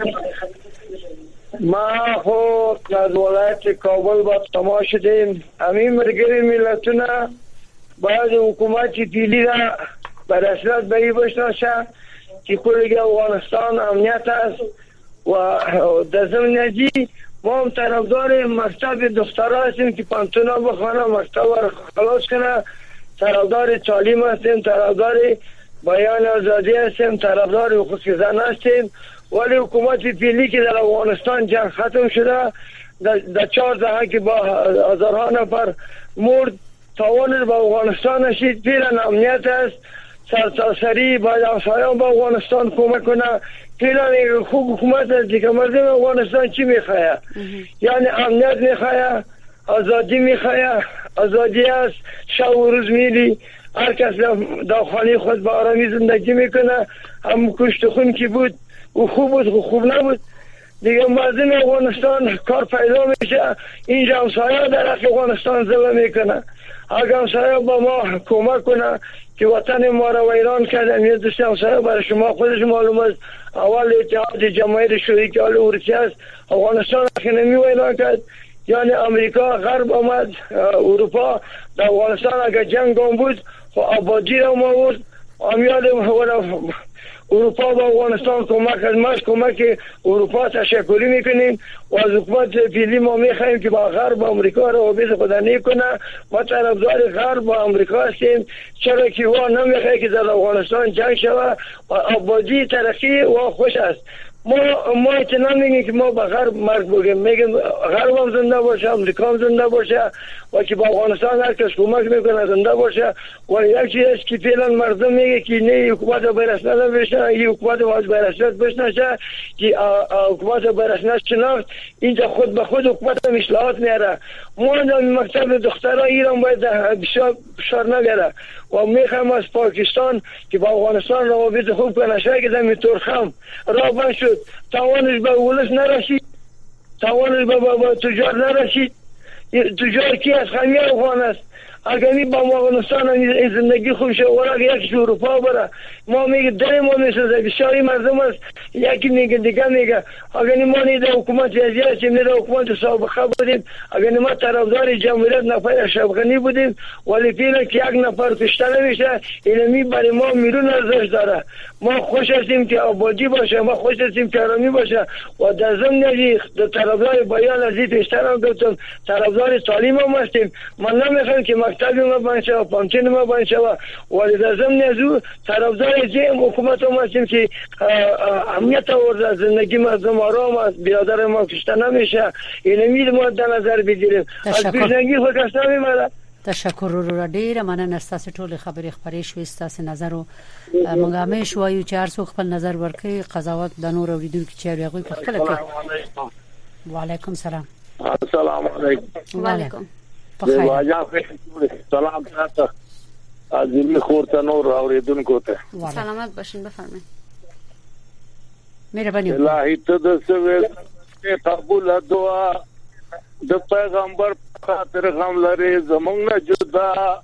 ما خو از ولایت کابل با تماس شدیم. همین مرگری ملتونه باید حکومت فعلی را به رسمیت به این بشناسه که کل افغانستان امنیت است و در ضمن ما هم طرفدار مکتب دخترها هستیم که پانتونا بخوانه مکتب را خلاص کنه، طرفدار تعلیم هستیم، طرفدار بیان آزادی هستیم، طرفدار حقوق زن هستیم. ولی حکومت فعلی که در افغانستان جنگ ختم شده در چهار دهه که با هزارها نفر مرد تاوان با افغانستان نشید، فعلا امنیت است. سرتاسری باید همسایه‌ها با افغانستان کمک کنه. فعلا خوب حکومت است که مردم افغانستان چی میخواه؟ یعنی امنیت میخواه، آزادی میخواه. آزادی است، شب و روز میلی، هر کس در خانه خود با آرامی زندگی میکنه. هم کشت خون کی بود و خوب بود و خوب نبود دیگه. مردم افغانستان کار پیدا میشه. اینجا همسایه در حق افغانستان ظلم میکنه. اگر همسایه با ما کمک کنه که وطن ما را ویران کرده، میاد دوست همسایه برای شما خودش معلوم است. اول اتحاد جماهیر شریک آل اروپا است، افغانستان را نمی ویران کرد. یعنی امریکا غرب آمد، اروپا در افغانستان اگر جنگ هم بود و آبادی را ما بود. امیاد اروپا با افغانستان کمک از ماست، کمک اروپا تشکری میکنیم و از حکومت فعلی ما میخوایم که با غرب و امریکا روابط خود نکنه. ما طرفدار غرب و امریکا هستیم، چرا که وا نمیخواد که در افغانستان جنگ شود و آبادی ترقی و خوش است. ما ما اطلاع میگیم که ما به غرب مرگ بگیم، میگیم غرب هم زنده باشه، امریکا هم زنده باشه و که با افغانستان هر کس کمک میکنه زنده باشه. و یک چیز است که فعلا مردم میگه که نه حکومت برسنه بشنه، این حکومت باید برسنه بشنه که حکومت برسنه شناخت. اینجا خود به خود حکومت هم اصلاحات میاره. ما در مکتب دخترها ایران باید بسیار بسیار نگره و میخوام از پاکستان که با افغانستان روابط خوب کنه. شاید که در ترخم راه بند شد، توانش به ولس نرسید، توانش به با تجار نرسید. تجار کی از خمی افغان است. اگر می با افغانستان زندگی خوب شد و اگر یکی اروپا بره ما میگه در ما میسازه. بسیاری مردم است یکی میگه دیگه میگه اگر ما نیده حکومت ازی هستیم، نیده حکومت سابقه بودیم، اگر ما طرفدار جمهوریت نفر اشرف بودیم، ولی فعلا که یک نفر کشته نمیشه اینمی برای ما میلیون ارزش داره. ما خوش هستیم که آبادی باشه، ما خوش هستیم که آرامی باشه و در ضمن ازی طرفدار بیان ازی پیشتر هم گفتم طرفدار تعلیم هم هستیم. من نمیخوام که مکتبی ما بند شود، پانتین ما بند شود، ولی در ضمن ازو طرفدار ازی حکومت هم هستیم که امنیت آورده، زندگی مردم آرام است، برادر ما کشته نمیشه. اینمی ما در نظر بگیریم. از پیشنگی خود کس نمیمره. تشکر رو ډیره مننه. ستاسو ټول خبرې خبرې شوې، ستاسو نظر او موږ هم شوایو چې هر څوک خپل نظر ورکړي، قضاوت د نور اوریدونکو چې هغه په خپل کې. وعلیکم سلام. السلام علیکم. وعلیکم. بخیر. سلام تاسو عزیزی خورته نور اوریدونکو ته. سلامت باشین. بفرمایئ. مهرباني. الهی ته د سوي قبول دعا د پیغمبر خاطر غم لري زمونږ نه جدا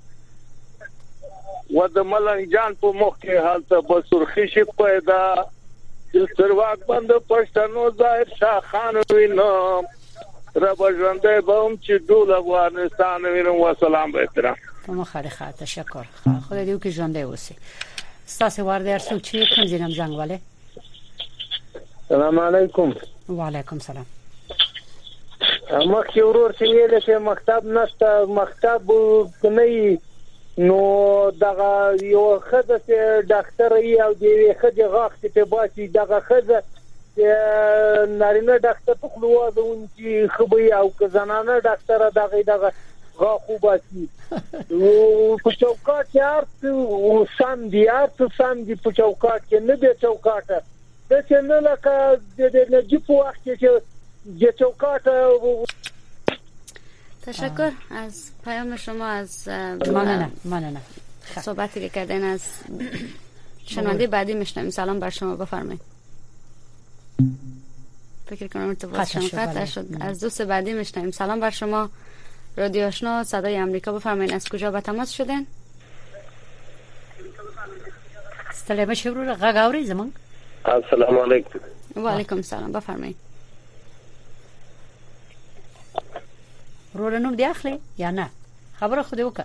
و د ملنګ جان په مخ کې حالت په سرخی شي پیدا چې سرواک بند پښتنو ظاهر شاه خان وینم رب ژوندې بوم چې ټول افغانستان وینم. و سلام به احترام. تمام خیره. تشکر. خدای دې وکړي ژوندې اوسئ. ستاسو ورده ارسو چې کوم زینم زنګ والے. السلام علیکم. وعلیکم سلام. مخکې ورور چې ویل چې مکتب نشته، مکتب کني نو دغه یو خزه چې ډاکټر ای او دی خزه غاښ ته باسي دغه خزه نارینه ډاکټر په خلوازون چې خبي او زنانه ډاکټر دغه دغه غاښو باسي او په چوکاټ کې ارته سم دی ارته سم دی په چوکاټ کې نه دی چوکاټ د څنګه لکه د نجیب وخت چې د چوکاټ تشکر از پیام شما، از ممنونم ممنونم صحبتی که کردین. از شنونده بعدی میشنویم. سلام بر شما، بفرمایید. فکر کنم ارتباطشون قطع شد. از دوست بعدی میشنویم. سلام بر شما، رادیو آشنا صدای آمریکا، بفرمایید از کجا به تماس شدین؟ سلام شروع غاغاوری زمان. السلام علیکم. و علیکم سلام، بفرمایید. رو نوم دی اخلي یا نه؟ خبر خودی وکړه.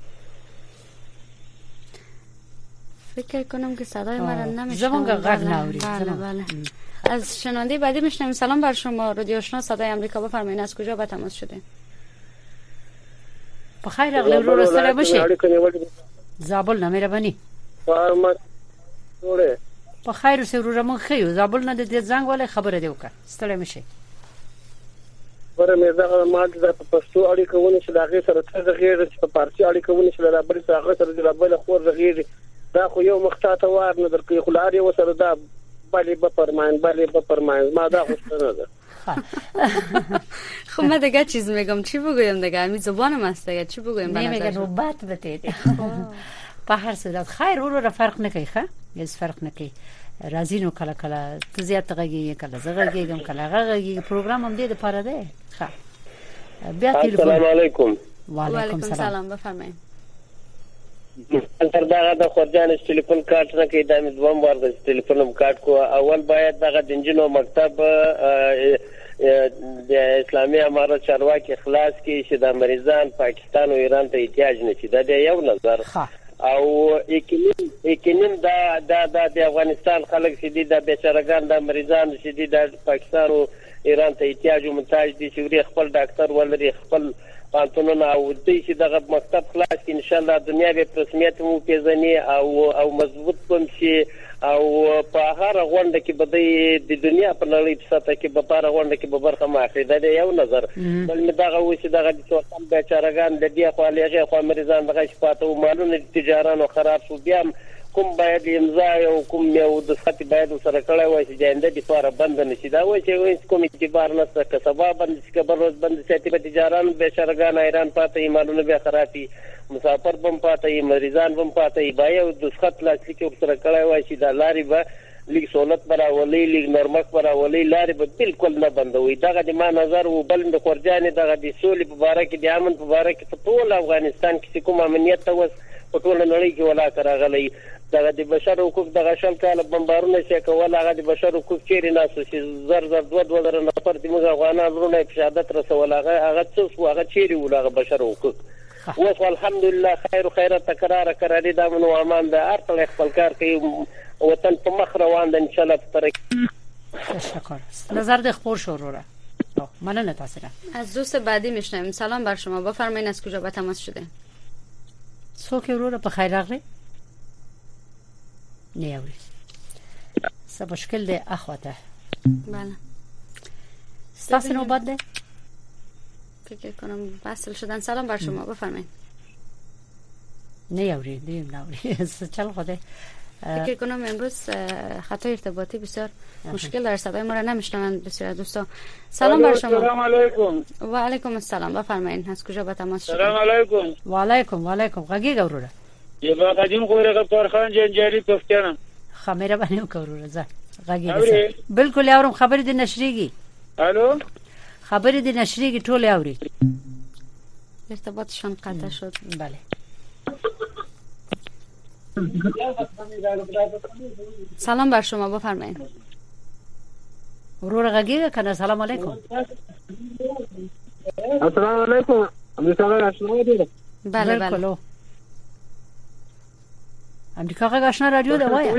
فکر کنم که صدای ما را نمیشنوید. زمان غاغ ناوری. بله بله. از شنونده بعدی میشنویم. سلام بر شما، رادیو آشنا صدای آمریکا، بفرمایید از کجا به تماس شدین؟ بخیر اغلی رو رساله باشی. زابل نمیربانی. فارمت جوړه. بخیر اوسې ورور مون خيو زابل نه د زنګ ولې خبره دی وکړه. ستړی مشي. ورته مې دا ما د پښتو اړیکه ونه چې دا غي سره څه غیر چې په فارسی اړیکه ونه چې دا بل څه هغه سره د بل خور غیر دا خو یو مخته وار نه درکې خلار یو سره دا بلې په فرمان بلې په فرمان ما دا خوشته ده. خب من دیگه چیز میگم چی بگویم دیگه؟ همین زبانم هست دیگه چی بگویم؟ نمیگه نوبت بتیدی. په هر صورت خیر ورو را فرق نه کوي ښه هیڅ فرق نه کوي. راځینو کله کله ته زیات غږی کله زغږیږم کله غږی پروګرام هم دې د پاره دی. ښه بیا تلیفون. السلام علیکم. و علیکم سلام، بفرمایئ. تر دا د خورجان ټلیفون کارت نه کې د دوم وار د ټلیفون کارت کو اول باید دغه د انجینو مکتب د اسلامي امارت چارواکي اخلاص کې چې د مریضان پاکستان او ایران ته احتیاج نه شي. دا د یو نظر او اکینیم اکینیم دا د د افغانستان خلک چې د بیچارهګان د مریضان چې د پاکستان او ایران ته احتیاج او محتاج دي چې خپل ډاکټر ولري خپل پانتونونه او دې چې دغه مکتب خلاص ان شاء الله دنیا به رسمیت مو پیژني او او مضبوط کوم شي او په هر غونډه کې به د دنیا په لړۍ په ساته کې به هر غونډه کې به برخه ماخلي. دا یو نظر. بل مې دغه و چې دغه د څوکم بیچارهګان د دې خو لږه خو مریضان دغه شپاته او مالونه تجارانو خراب شو بیا کوم باید امضا او کوم یو د خط باید سره کړای وای چې جنده د فار بند نشي. دا وای چې وای کوم اعتبار نه څه سبا بند چې کبر روز بند چې په تجاران بیچارهګان ایران پاته مالونه به خرابي مسافر بم پاته مریضان بم پاته بای او د خط لاسي کې سره کړای وای چې دا لاري به لیک سہولت برا ولی لیک نرمک برا ولی لاري به بالکل نه بندوي. دغه د ما نظر و بل د خورجان دغه د سولې په اړه کې د امن په اړه کې په ټول افغانستان کې کوم امنیت ته وس په ټول نړۍ کې ولا کراغلي. دغه د بشر حقوق دغه شل کاله بمبارونه چې کول هغه د بشر حقوق چیرې ناسو چې زر زر دوه دوه در نفر د موږ افغانان ورونه په شهادت رسول هغه هغه څه هغه چیرې ولغه بشر حقوق. اوس الحمدلله خیر او خیرات تکرار کړی دا منو امان ده هر څه خپل کار کوي وطن په مخ روان ده ان شاء الله. تشکر. نظر د خپور شوروره مننه تاسو را. از دوست بعدی میشنویم. سلام بر شما، بفرمایید از کجا به تماس شده؟ څوک وروره په خیر راغلی؟ نه یوري څه مشکل دی اخواته؟ بله ستاسو نوبت ده؟ فکر کنم وصل شدن. سلام بر شما، بفرمایید. نه یوري دیم نوری چل خوده. فکر کنم امروز خطای ارتباطی بسیار مشکل داره، صدای ما را نمیشنوند بسیار دوستا. سلام بر شما. سلام علیکم. و علیکم السلام، بفرمایید از کجا به تماس شدید؟ سلام علیکم. و علیکم و علیکم. غږی ګوروره. یې با قدیم خوره کارخان جنجاری پښتنه. خمیره باندې وګوروره زه. غږی ده. بالکل اورم خبرې د نشریږي. الو. خبرې د نشریږي ټول اوري. ارتباطشان قطع شد. بله. سلام بر شما، بفرمایید. ورور غږی کنه. سلام علیکم. السلام علیکم. امریکا آشنا دی. بله بله. امریکا آشنا رادیو ده وای.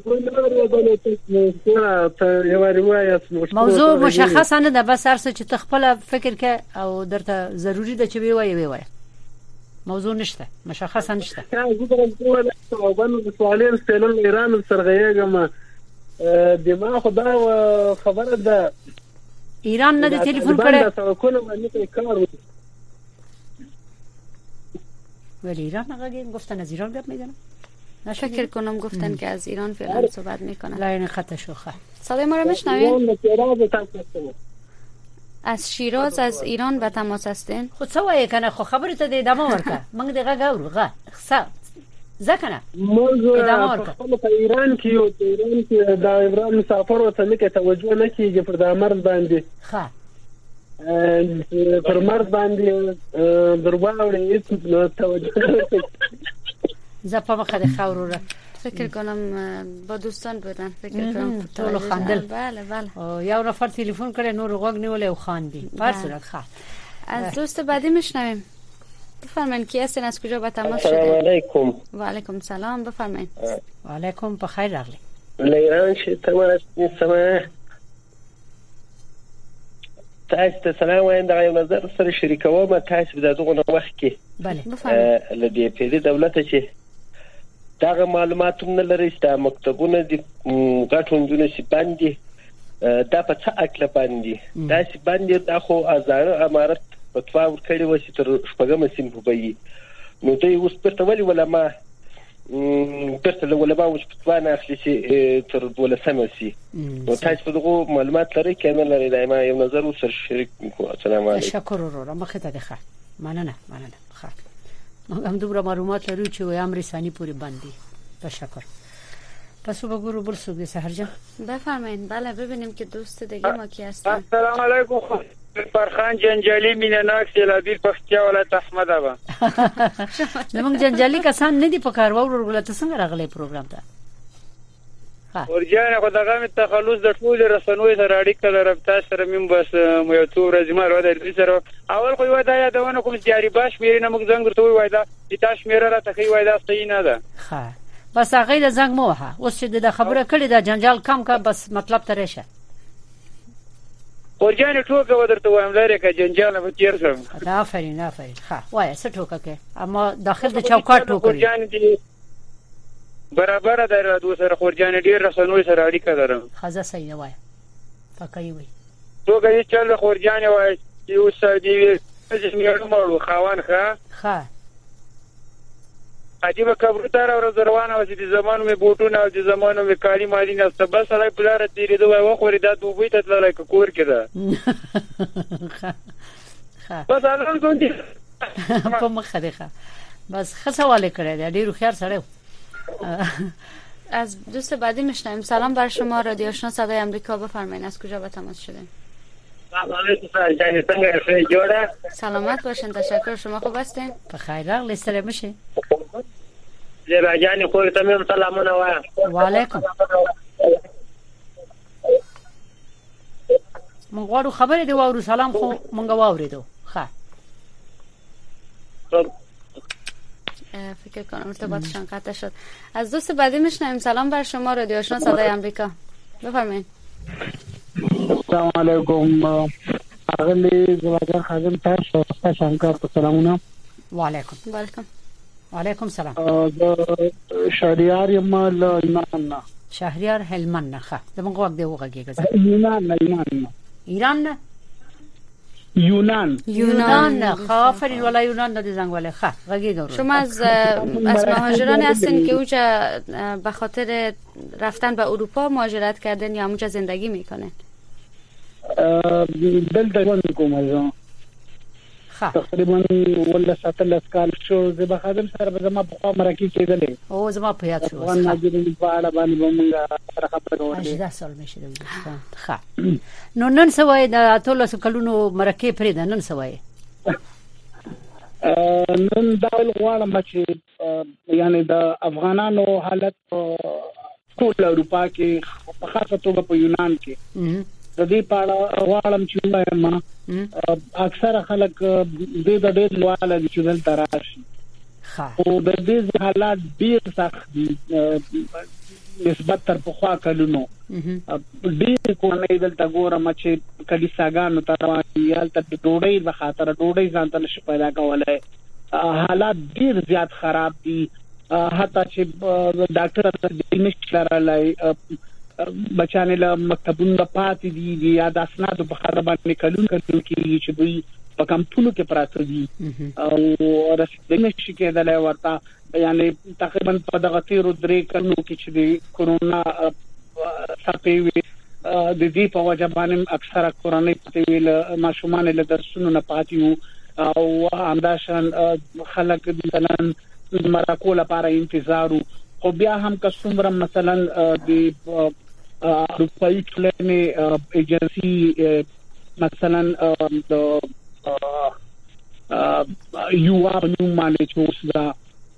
موضوع مشخص نه ده، بس هرڅه چې تخپل فکر کې او درته ضروری ده چې وی وای وای. موضوع نشته، مشخص نشته. زه درته او باندې سوالین ستنل ایران سرغیږم دماغ خدا خبره ده. ایران نه د ټلیفون کړه. سرکونه باندې کار ولی ایران هغه گفتن از ایران گپ میزنن. فکر کنم گفتن که از ایران فعلا صحبت میکنن. لاین خط شوخه. صدای ما رو میشنوید؟ از شیراز از ایران به تماس هستین؟ خود سوای کنه خو خبرت دې دمو ورکه موږ دغه غاورو غا ځکه موږ په ایران کې یو ایران کې د ایران مسافر ورته نه توجه نه کیږي پر د مرز باندې ښه پر مرز باندې درواوړې هیڅ توجه نه زه په مخه د خاورو فکر کنم با دوستان بودن فکر کنم طول خندل بله بله یا نفر تلفن کرده نور غوگ نیوله و خاندی برسونت خواه از دوست بعدی میشنویم. بفرمایید کی هستین از کجا به تماس شدین؟ السلام علیکم. و علیکم سلام. بفرمایید. و علیکم بخیر راغلی. لیران شي تماس نیسمه تاسو ته سلام وایم د یو نظر سره شریکوم تاسو د دغه وخت کې بله بفرمایید لدی پیری دولت چې دغه معلوماتونه لري چې مکتبونه دي غټونجونه سي باندې دا په څه اکل باندې دا سي باندې د خو ازاره امارت په تواور کړي و چې تر شپږم سیم په بي نو دوی اوس پرته ولي ولا ما پرته ولا ما اوس په توانه اخلي چې تر ولسمه سي نو تاسو په دغه معلومات لري کنه لري دایمه یو نظر وسر شریک کو السلام علیکم. تشکر ورو مخه ته ښه مننه مننه ښه هم دوباره معلومات لرو چې وای امر ثانی پوری باندې. تشکر. پس وګورو بل څه دي سحرجان. بفرمایید. بله ببینیم که دوست دیگه ما کی هستن. السلام علیکم فرخان جنجالی مینناک سیلابی پختیا ولایت احمد ابا. زمونږ جنجالی کسان نه دي په کار وورو ولته څنګه راغلي پروګرام ته. ها ورجانه خدغه می تخلص د ټول رسنوي سره اړیکه لرم تاسو سره مم بس مو یو څو ورځې ما ورته دې سره اول خو یو دا یادونه کوم جاری باش مېرینه موږ زنګ ورته وای دا چې تاسو مېره را تخی وای دا صحیح نه ده. ها بس هغه د زنګ مو وها اوس چې د خبره کړې دا جنجال کم کا بس مطلب ترې شه. ورجانه ټوکه ودرته وایم لري ک جنجال نه تیر سم. دا آفرین آفرین. ها وای څه ټوکه کې اما داخل د چوکاټ ټوکه. ورجانه دي برابر ده د سره خورجان ډیر رسنوي سره اړیکه لرم. خزه صحیح وای فکای وای تو غي چل خورجان وای یو سادي چې میړو مړو خوان ښه ښه عجیب کبر تر او روانه و چې د زمانو می بوټونه او د زمانو می کالی مالی نه سبا سره بلاره تیرې دوه وخوري دا دوبه ته تلای کور کې ده. ښه بس اذن کوم دي په مخه ده. بس خسواله کړی ډیر خیر سره. از دوست بعدی میشنویم. سلام بر شما رادیو آشنا صدای آمریکا. بفرمایید از کجا به تماس شدین؟ سلامت باشین. تشکر. شما خوب هستین؟ بخیر راغلی سلام بشه. زیباجانی خو ته مم سلامونه وایم. و علیکم. مونږ غواړو خبرې دی واورو سلام خو مونږ واورېدو. ښه فکر کنم ارتباطشان قطع شد. از دوست بعدی میشنویم. سلام بر شما رادیو آشنا صدای آمریکا. بفرمایید. السلام علیکم. اغلی زواجر خادم تاسو ته شنکر سلامونه. و علیکم. و علیکم. و علیکم سلام. شهریار یم لایمان. شهریار هلمند نه ښه زموږ وخت دی وګورئ. یونان نه ایران. ایران نه یونان یونان خافرین ولا یونان د زنګ ولا ښه غږی ګورو. شما از از مهاجران هستین که اونجا به خاطر رفتن به اروپا مهاجرت کردن یا اونجا زندگی میکنن؟ دلته ژوند کوم زه. تقریبا ولا ساتل کال شو زه به خادم سره به زما په مرکه کېدلې. او زما په یاد شو. وان ماجرین په اړه باندې موږ سره خبرې وکړې. اجازه سوال مشه دی. ښه نو نن سوای د ټولو کلونو مرکه پرې ده نن سوای. نن دا غواړم چې یعنی د افغانانو حالت ټول اروپا کې په خاصه توګه په یونان کې د دې په اړه غواړم چې وایم. اکثر خلک دې د دې لواله چې دلته راشي. او د دې حالات ډیر سخت دي نسبت تر پخوا کلونو. ډیر کومې دلته ګورم چې کلیساګانو ته رواني هلته د ډوډۍ په خاطر ډوډۍ ځان ته نشي پیدا کولای. حالات ډیر زیات خراب دي. حتی چې ډاکټر ته نشي لرلای بچانه له مکتبونو پاتې دي یا د اسناد په خاطر باندې کلون کلون کې چې دوی په کمپونو کې پراته دي او رسېدل نشي کېدلای ورته. یعنی تقریبا په دغه تیرو درې کلونو کې چې د کورونا څپې د دې په وجه باندې اکثره کورنۍ په ویل ماشومان له درسونو نه پاتیو او همداشان خلک مثلا مرکو لپاره انتظار خو بیا هم که څومره مثلا د اروپایي ټولنې ایجنسی مثلا د یو ا نو باندې چې دا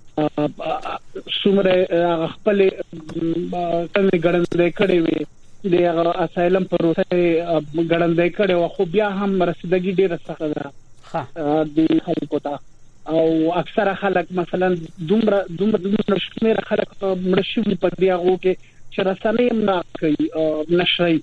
څومره خپل څنګه ګړندې کړې وي د اسایلم پروسه ګړندې کړې او خو بیا هم رسیدګي ډیره سخته ده ها د خلکو ته او اکثره خلک مثلا دومره دومره دومره شمیر خلک مرشي په دیغو کې چې رسنۍ نه کوي نشري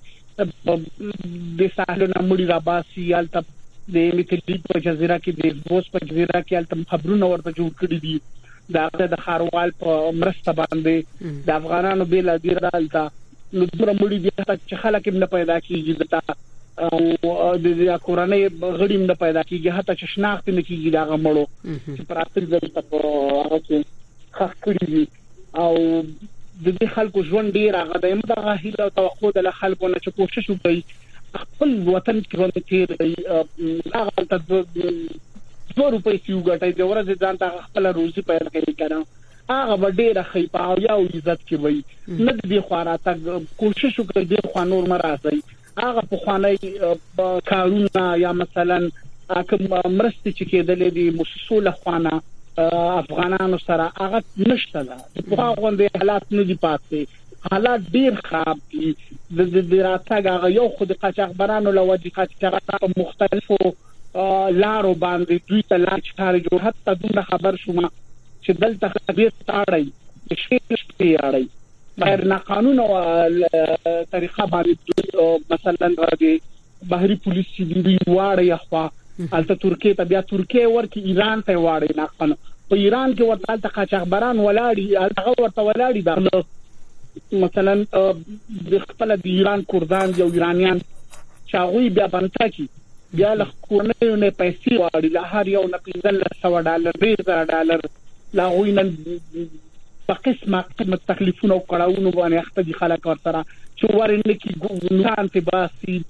د ساحلونو مړي را باسي البته د میتلی په جزیره کې د بوس په جزیره کې البته خبرونه ورته جوړ کړی دي دا د خاروال په مرسته باندې د افغانانو بیل دی راځه نو دومره مړي دي چې خلک هم نه پیدا کیږي دتا او د کورنۍ غړي هم نه پیدا کیږي حتی چې شناخت نه کیږي دا غمړو چې پراتل ځل ته هغه کې خخ کړی او د دې خلکو ژوند ډیر هغه د امده هیله او توقع د خلکو نه چې کوشش وکړي خپل وطن کې ژوند تیر هغه ته دوه روپۍ یو غټي د ورځې ځان ته خپل روزي پیدا کوي کنه هغه ډیره خیپا او یو عزت کې وي نه دې خواراته کوشش وکړي د خو نور مراسي هغه په خواني کارونه یا مثلا کوم مرستې چې کېدلې دي مؤسسو له خوانه افغانانو سره هغه نشته ده په هغه باندې حالات نه دي پاتې حالات ډیر خراب دي د دې راتګ هغه یو خود قاچاقبرانو له وجې قاچاق په مختلفو لارو باندې دوی ته لار چاري جوړ حتی دومره خبر شوم چې دلته خبير تاړي شي شي اړي بهر نه قانون او طریقه باندې مثلا د بحري پولیس چې دی واړی اخوا البته ترکیه ته بیا ترکیه ورکی ایران ته واړی نه قانون په ایران کې ورته البته قاچاقبران ولاړی هغه ورته ولاړی دا مثلا د خپل د ایران کردان او ایرانیان چاغوي بیا بنتاکی بیا له کورنۍ نه پیسې واړی له هر یو نه پنځل سو ډالر ډیر ډالر لا وینن په قسمه قسمه تکلیفونه او کړهونه باندې اخته دي خلک ورسره چې ورنه کې ګوندان ته باسي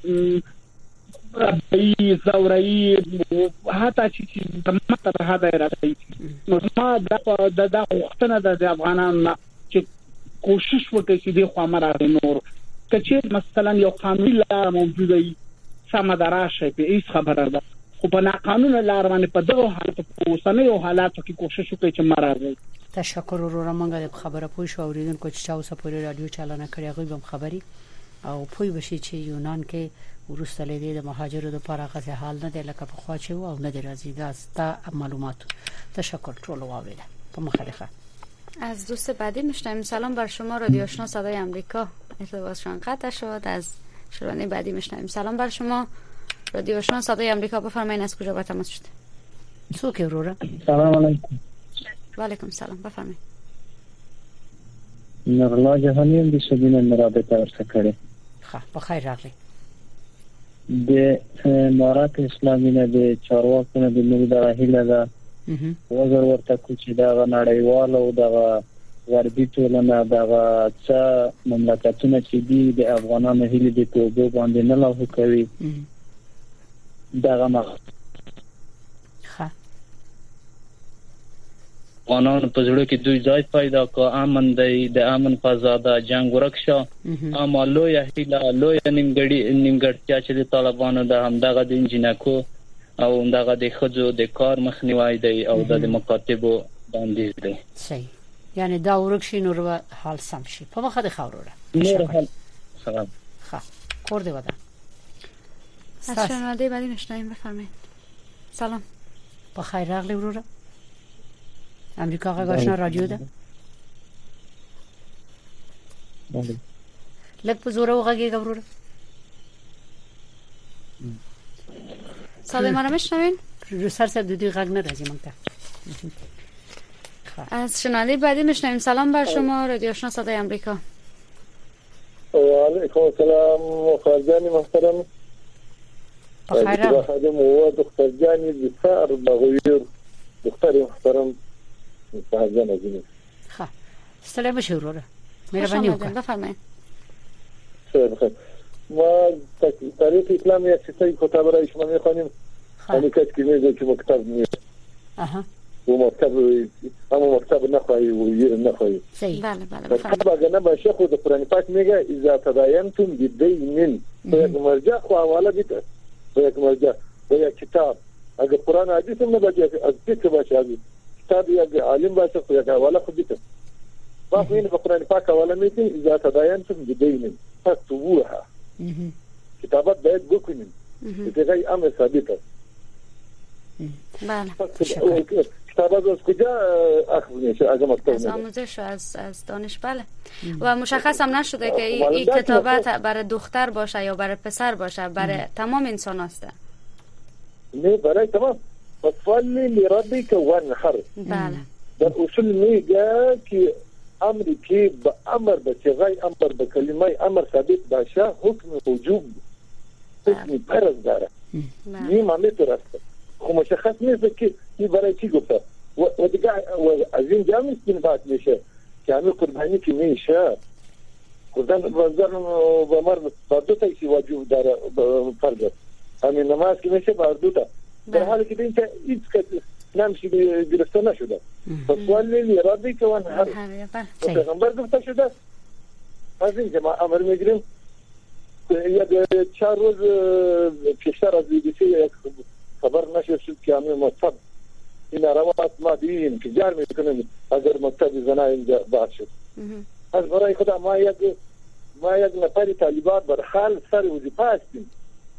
ربي زوري حتی چې د ماته هدا راځي نو ما دا د وختنه د افغانانو چې کوشش وکړي چې د خو امر نور کچې مثلا یو قانوني لار موجوده وي سم دراشه په هیڅ خبره ده خو په قانون لار باندې په دغه حالت په اوسنیو حالاتو کې کوشش وکړي چې مرزه تشکر ورو مونږه د خبره پوه شو اوریدونکو چې تاسو سپوري رادیو چالانه کړی غوي بم خبري او پوي بشي چې یونان کې ورسته لیدې د مهاجرو لپاره غوښه حال نه دی لکه په خوا چې او نه دی راځي دا ست معلومات تشکر ټول واوریده په مخالفه از دوست بعدی میشنویم. سلام بر شما رادیو آشنا صدای آمریکا. ارتباطشان قطع شد. از شنونده بعدی میشنویم. سلام بر شما رادیو آشنا صدای آمریکا. بفرمایید از کجا با تماس شد؟ څوک ورور؟ سلام علیکم. و علیکم سلام. بفرمایید. نورالله جهانی د شبینه مرابطه ورسره کړې. ښه په خیر راغلی. د امارات اسلامي نه د چارواکو نه د نوې د هیله ده وزر ورته کوچې دا نړیوال او د غربي ټولنه د څه مملکتونه چې دي د افغانانو هیله د توګه باندې نه لاهو کوي دا مخ قانون په جوړ کې دوی ځای پیدا کو امن دی د امن فضا د جنگ ورکشه اما لوی هیله لوی نیمګړی نیمګړتیا چې د طالبانو د همدغه د انجینکو او دغه د خځو د کار مخنیوي دی او د مکاتبو باندې دی. صحیح. یعنی دا ورکشي نور حال سم شي. په مخه د خوروره. نور حال سلام. ښه. کور دی ودا. از شنونده بعدی نشنایم بفرمایید. سلام. په خیر راغلی وروره. امریکا غږ آشنا رادیو ده. بله. لږ په زور وغږیږه وروره. صدای ما رو میشنوین؟ رو سر سر دودی غږ نراځي مونږ ته. از شنونده بعدی میشنویم. سلام بر شما رادیو آشنا صدای آمریکا. و علیکم السلام خواجانی محترم. بخیر. خادم و دکتر جانی بسیار بغیر دکتر محترم خواجان عزیز. خب. سلام بشه وروره. مهربانی وکړه. بفرمایید. خیر خیر. ما تاریخ اسلام یک چیزی کتاب برای شما میخوانیم همین کسی که میگه که مکتب نیست اها و مکتب اما مکتب نخواهی و یه نخواهی بله بله مکتب اگر نباشه خود قرآن پاک میگه اذا تداینتم بدین به یک مرجع خو حواله بیده به یک مرجع به یک کتاب اگر قرآن حدیث هم نباشه از فکر باشه از کتاب یک عالم باشه خو یک حواله خود بیده باقی این به قرآن پاک حواله میکنیم اذا تداینتم بدین فاكتبوها کتابت باید بکنیم دیگه امر ثابت است بله کتابت از کجا اخذ میشه اگه مکتب از آموزش و از از دانش بله و مشخص هم نشده که این کتابت برای دختر باشه یا برای پسر باشه برای تمام انسان است نه برای تمام فصلی لربک وانحر بله در اصول میگه که امری که به امر به صيغه امر به کلمه امر ثابت باشه حکم وجوب حکم فرض داره این معنی درست خو مشخص نیست که این برای چی گفته و دیگه از این جامعه استنباط میشه که همین قربانی که میشه قربان بازار و مرد بردو تا ایشی واجب داره فرض همین نماز که میشه بردو تا در حالی که این هیچ کسی نمشی گرفته نشده فصلی لربک وانحر پیغمبر گفته شده از این که ما امر میگیریم یک چهار روز پیشتر از بی بی سی یک خبر نشد شد که همین مکتب این روات ما دیم که جار میکنیم اگر مکتب زنای اینجا باید شد از برای خدا ما یک ما یک نفری طالبات بر حال سر وظیفه هستیم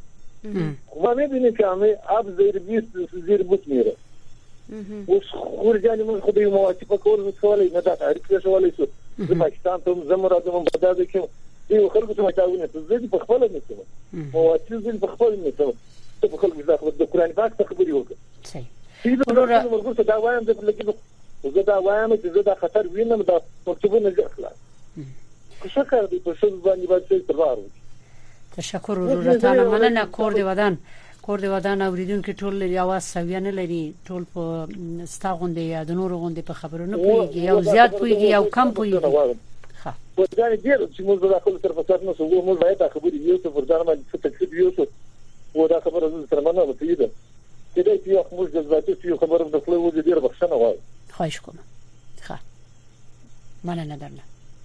ما میبینیم که همه آب زیر بیست زیر بوت میره اوس خورجانی من خدای موافقه کول وکولای نه دا تعریف شوالای سو د پاکستان ته زموږ راځم په دغه کې دی خلکو ته متاونه ته زه په خپل نه کوم موافقه زین په خپل نه کوم ته په خلکو ځکه د قرآن پاک څخه خبري وکړه صحیح ضرورت موږ ته دا وایم د لګي زه دا وایم چې زه دا خطر وینم دا مکتوبونه نه اخلاص شکر دې په څه باندې باندې تبارو تشکر ورورتانه مننه کور دی ودان کور دی ودان اوریدونکو ټول لري اواز سویا نه لري ټول په ستا غونډې یا د نورو غونډې په خبرونه پويږي یو زیات پويږي یو کم پويږي ها په ځای ډیر چې موږ د خپل طرف سره نو څنګه موږ باید خبرې یو څه ورته باندې څه تکلیف یو څه و دا خبره زه سره مننه وکړم چې دا یو موږ جذباتي یو خبره د خپل وجه ډیر بخښنه وای خواهش کوم ښه مننه درنه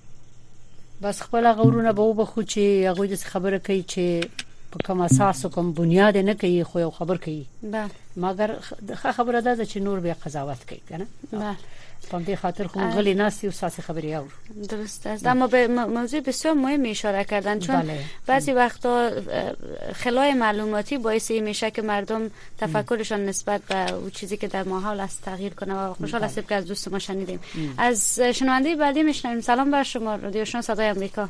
بس خپل غورونه به وبخو چې هغه د خبره کوي چې په کوم اساس کوم بنیاد نه کوي خو یو خبر کوي بله مګر خبره ده چې نور به قضاوت کوي کنه بله په دې خاطر خو غلی ناسی او ساسي خبري اور درست است اما به موضوع بسیار مهم اشاره کردن چون بله. بعضی وقتا خلای معلوماتی باعث میشه که مردم تفکرشان نسبت به اون چیزی که در ماحول است تغییر کنه و خوشحال هستیم که از دوست ما شنیدیم از شنونده بعدی میشنویم. سلام بر شما، رادیو شما صدای آمریکا.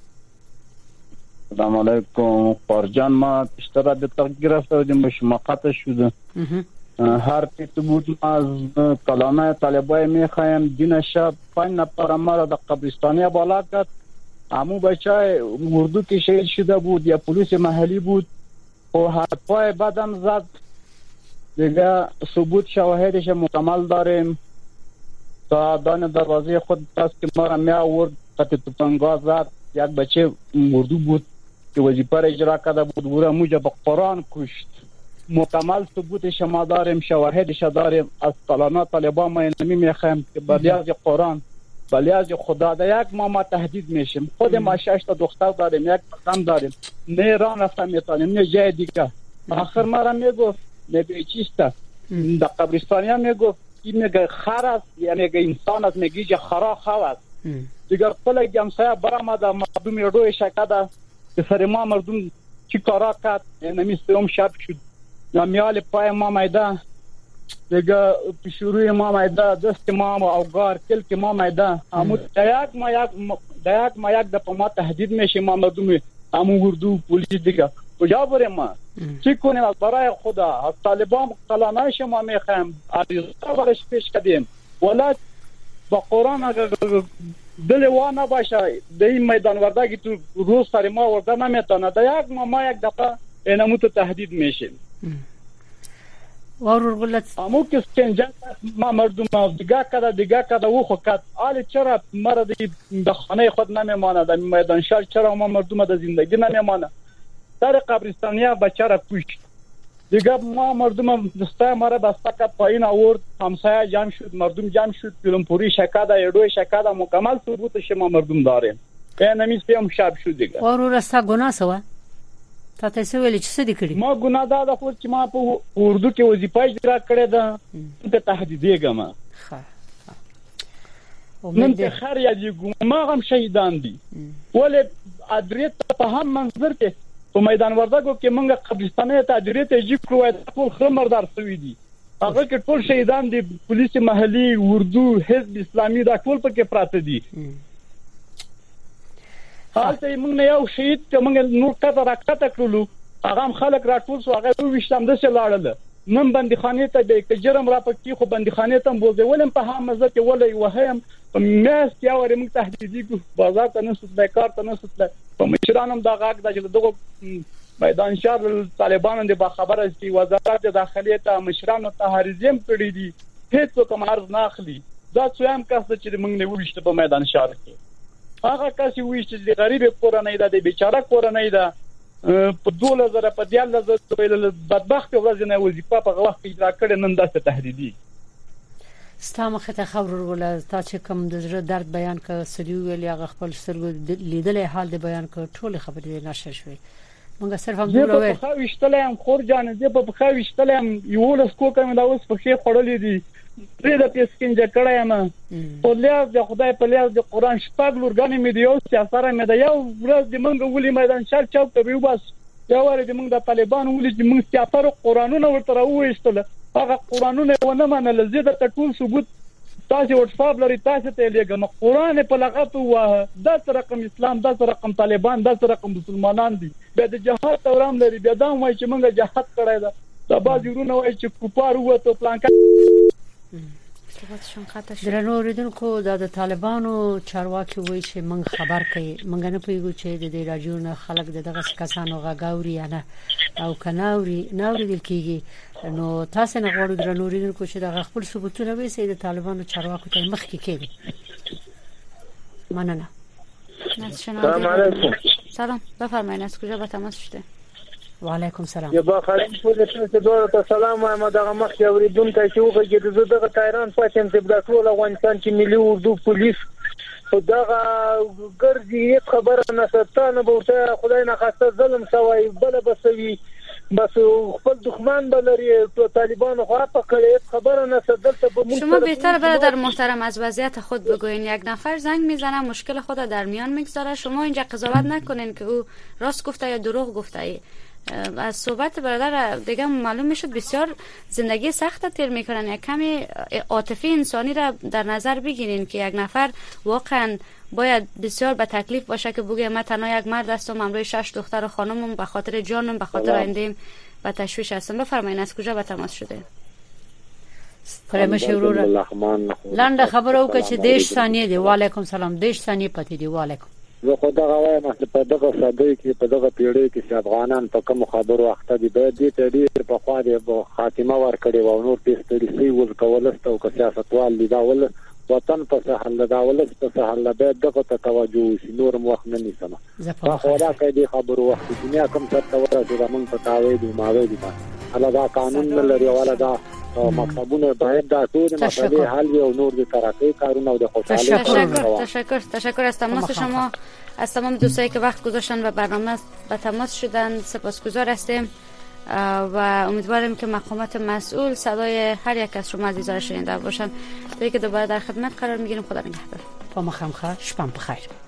سلام علیکم فرجان، ما اشترا به تغییر شدیم شما قطع شده هر پیت بود از کلامه طالبای میخوایم دین شب پنج نفر ما را در قبرستانی بالا کرد. امو بچه اردو که شهید شده بود یا پلیس محلی بود و حرفای بدم زد دیگه ثبوت شواهدش مکمل داریم. تا دان دروازه خود دست که ما را می آورد قطع توپنگا زد. یک بچه اردو بود که وظیفه را اجرا کرده بود او را موجه به قرآن کشت. مکمل ثبوتش ما داریم، شواهدش داریم. از طالبان طالبان ما اینمی میخوایم که بلیاز قرآن بلیاز خدا در یک ما ما تهدید میشیم. خود ما شش تا دختر داریم، یک پسند داریم، نه ایران رفتن میتونیم نه جای دیگه. آخر ما را میگفت میگه چیسته در قبرستانی هم میگفت این میگه خر است یا میگه انسان است، میگه جا خرا خو است. دیگر پل گمسایه برامده مردم روی شکده که سر ما مردم چی کارا کرد اینمی سرم شب شد یا میال پای ما میده دیگه پیشروی ما میده دست ما اوگار کل که ما میده امو دیگ ما یک دیگ ما یک دفعه ما تهدید میشه ما مردم امو اردو پولیس دیگه کجا بریم ما چی کنیم؟ برای خدا از طالبان کلامه شما میخوایم عریضه برش پیش کردیم ولی با قرآن اگر دل وا نباشه در این میدان وردگی تو روز سر ما ورده نمیتونه در یک ما ما یک دفعه اینمو تو تهدید میشیم. ورغلت امو کې څنګه ما مردم دیگه کده دیگه کده و خوکت آل چرا مرد د خانه خود نمیمانه در میدان شهر چرا ما مردم د زندگی نمیمانه در قبرستانیا بچره پوش دیگه ما مردم دسته مرا بسته پایین آورد همسایه جمع شد مردم جمع شد پیلمپوری شکاده یدوی شکاده مکمل ثبوتش ما مردم داریم به نمیستیم شب شد دیگه ورور استا گناه سوا تا تاسو ویل چې څه دي کړی ما ګناه دا د خو چې ما په اردو کې وظیفه اجرا کړې ده ته تهدیدېږم ښه نن ته خر یا دي ما هم شهیدان دي ولې ادریت په هم منظر کې په میدان وردګو کې منګه قبرستانه ته ادریت یې کړو ټول خمردار سوي دي هغه کې ټول شهیدان دي پولیس محلي اردو حزب اسلامي دا ټول پکې پراته دي حالته موږ نه یو شهید چې موږ نور کته راکته کړلو هغه خلک راټول شو هغه وښتم د څه لاړل نن بندخانه ته د جرم را پکې خو بندخانه ته بوزي ولم په هم مزه کې ولې وهم په میاس کې اور موږ تهدیدي کو بازار ته نسوت بیکار ته نسوت په مشرانم دا غاګ د دغه میدان شهر طالبانو د با خبره چې وزارت داخلي ته مشرانو ته هرزم کړی دي هیڅ کوم عرض نه اخلي دا څو هم کس چې موږ نه وښته په میدان شهر کې هغه کس وی چې د غریب کورنۍ ده د بیچاره کورنۍ ده په دوله زره په دیاله زره بدبخت ورځ نه وظیفه په وخت اجرا کړي نن داسې تهدیدي ستامخه ته خبر ورغله تا چې کوم د زړه درد بیان ک سړي ویل هغه خپل سترګو لیدل حال د بیان ک ټول خبرې نشر شوې موږ صرف هم دوله وې په خوښتلم خور جان دې په خوښتلم یو له سکو کوم دا اوس په خې خړلې دي پرې د پیسکینځ کړه ما په لیاز د خدای په لیاز د قران شپږ لورګانې مې دی او سیاسره مې دی یو ورځ د منګ ولې میدان شال چوک ته وباس یو ور د منګ د طالبان ولې د منګ سیاسره قرانونه ورته راوېستل هغه قرانونه ونه منل زیاده ټول ثبوت تاسو واتساپ لري تاسو ته لګم قران په لغت واه د رقم اسلام د رقم طالبان د رقم مسلمانان دي به د جهاد تورام لري به دا وای چې منګ جهاد کړی دا د بازیرونه وای چې کوپار وته پلانکا درنو اوریدونکو دا د طالبانو چارواکي وایي چې موږ خبر کوي موږ نه پوهیږو چې د دې راجو نه خلک دغه کسانو غاګاوري نه او کناوري ناوري دل کېږي نو تاسو نه غواړو درنو اوریدونکو چې دغه خپل ثبوتونه وایي د طالبانو چارواکو ته مخ کې کېږي مننه سلام علیکم سلام بفرمایید از کجا با تماس شده و علیکم سلام یا با خریم پولیسو ته دوه ته سلام وایم دغه مخ اوریدونکو چې وګورئ چې دغه تایران پاتم چې د ټول افغانستان چې ملي اردو پولیس خدغه ګرځي خبره نه ستانه بوته خدای نه خاصه ظلم سوی بل بسوي بس خپل دښمن بلري طالبان خو په کړي خبره نه صدلته به شما بهتر برادر محترم از وضعیت خود بگوین یک نفر زنگ میزنه مشکل خود در میان میگذاره شما اینجا قضاوت نکنین که او راست گفته یا دروغ گفته از صحبت برادر دیگه معلوم میشد بسیار زندگی سخت تیر میکنن یک کمی عاطفی انسانی را در نظر بگیرین که یک نفر واقعا باید بسیار به تکلیف باشه که بگه من تنها یک مرد هستم همراه شش دختر و خانمم به خاطر جانم به خاطر آینده‌ام و تشویش هستم. بفرمایید از کجا به تماس شده؟ فرمایش ورور لاند خبر او که دیش ثانیه دی. و علیکم سلام. دیش ثانیه پاتې دی. و علیکم. زه خدای غواړم چې په دغه صدۍ کې په دغه پیړۍ کې چې افغانان په کوم خبرو وخت دي به دې ته ډېر په خوا دي خاتمه ورکړي او نور پیستري سي ول کولست او سیاستوال لیداول وطن په سهل داولس په سهل به دغه ته توجه وشي نور وخت نه نیسم. په خورا کې دې خبرو وخت دنیا کوم څه ته ورته موږ په تاوي دي ماوي دي الله دا قانون نه لري ولا دا مکتبونه باید دا ټول مسئله حل او نور د ترقی کارونه او د خوشحالي تشکر تشکر تشکر از تماس شما از تمام دوستایی که وقت گذاشتن و برنامه به تماس شدن سپاسگزار هستیم و امیدواریم که مقامات مسئول صدای هر یک از شما عزیزان شنیده باشن تا اینکه دوباره در خدمت قرار میگیریم. خدا نگهدار. با ما خمخه شپم بخیر.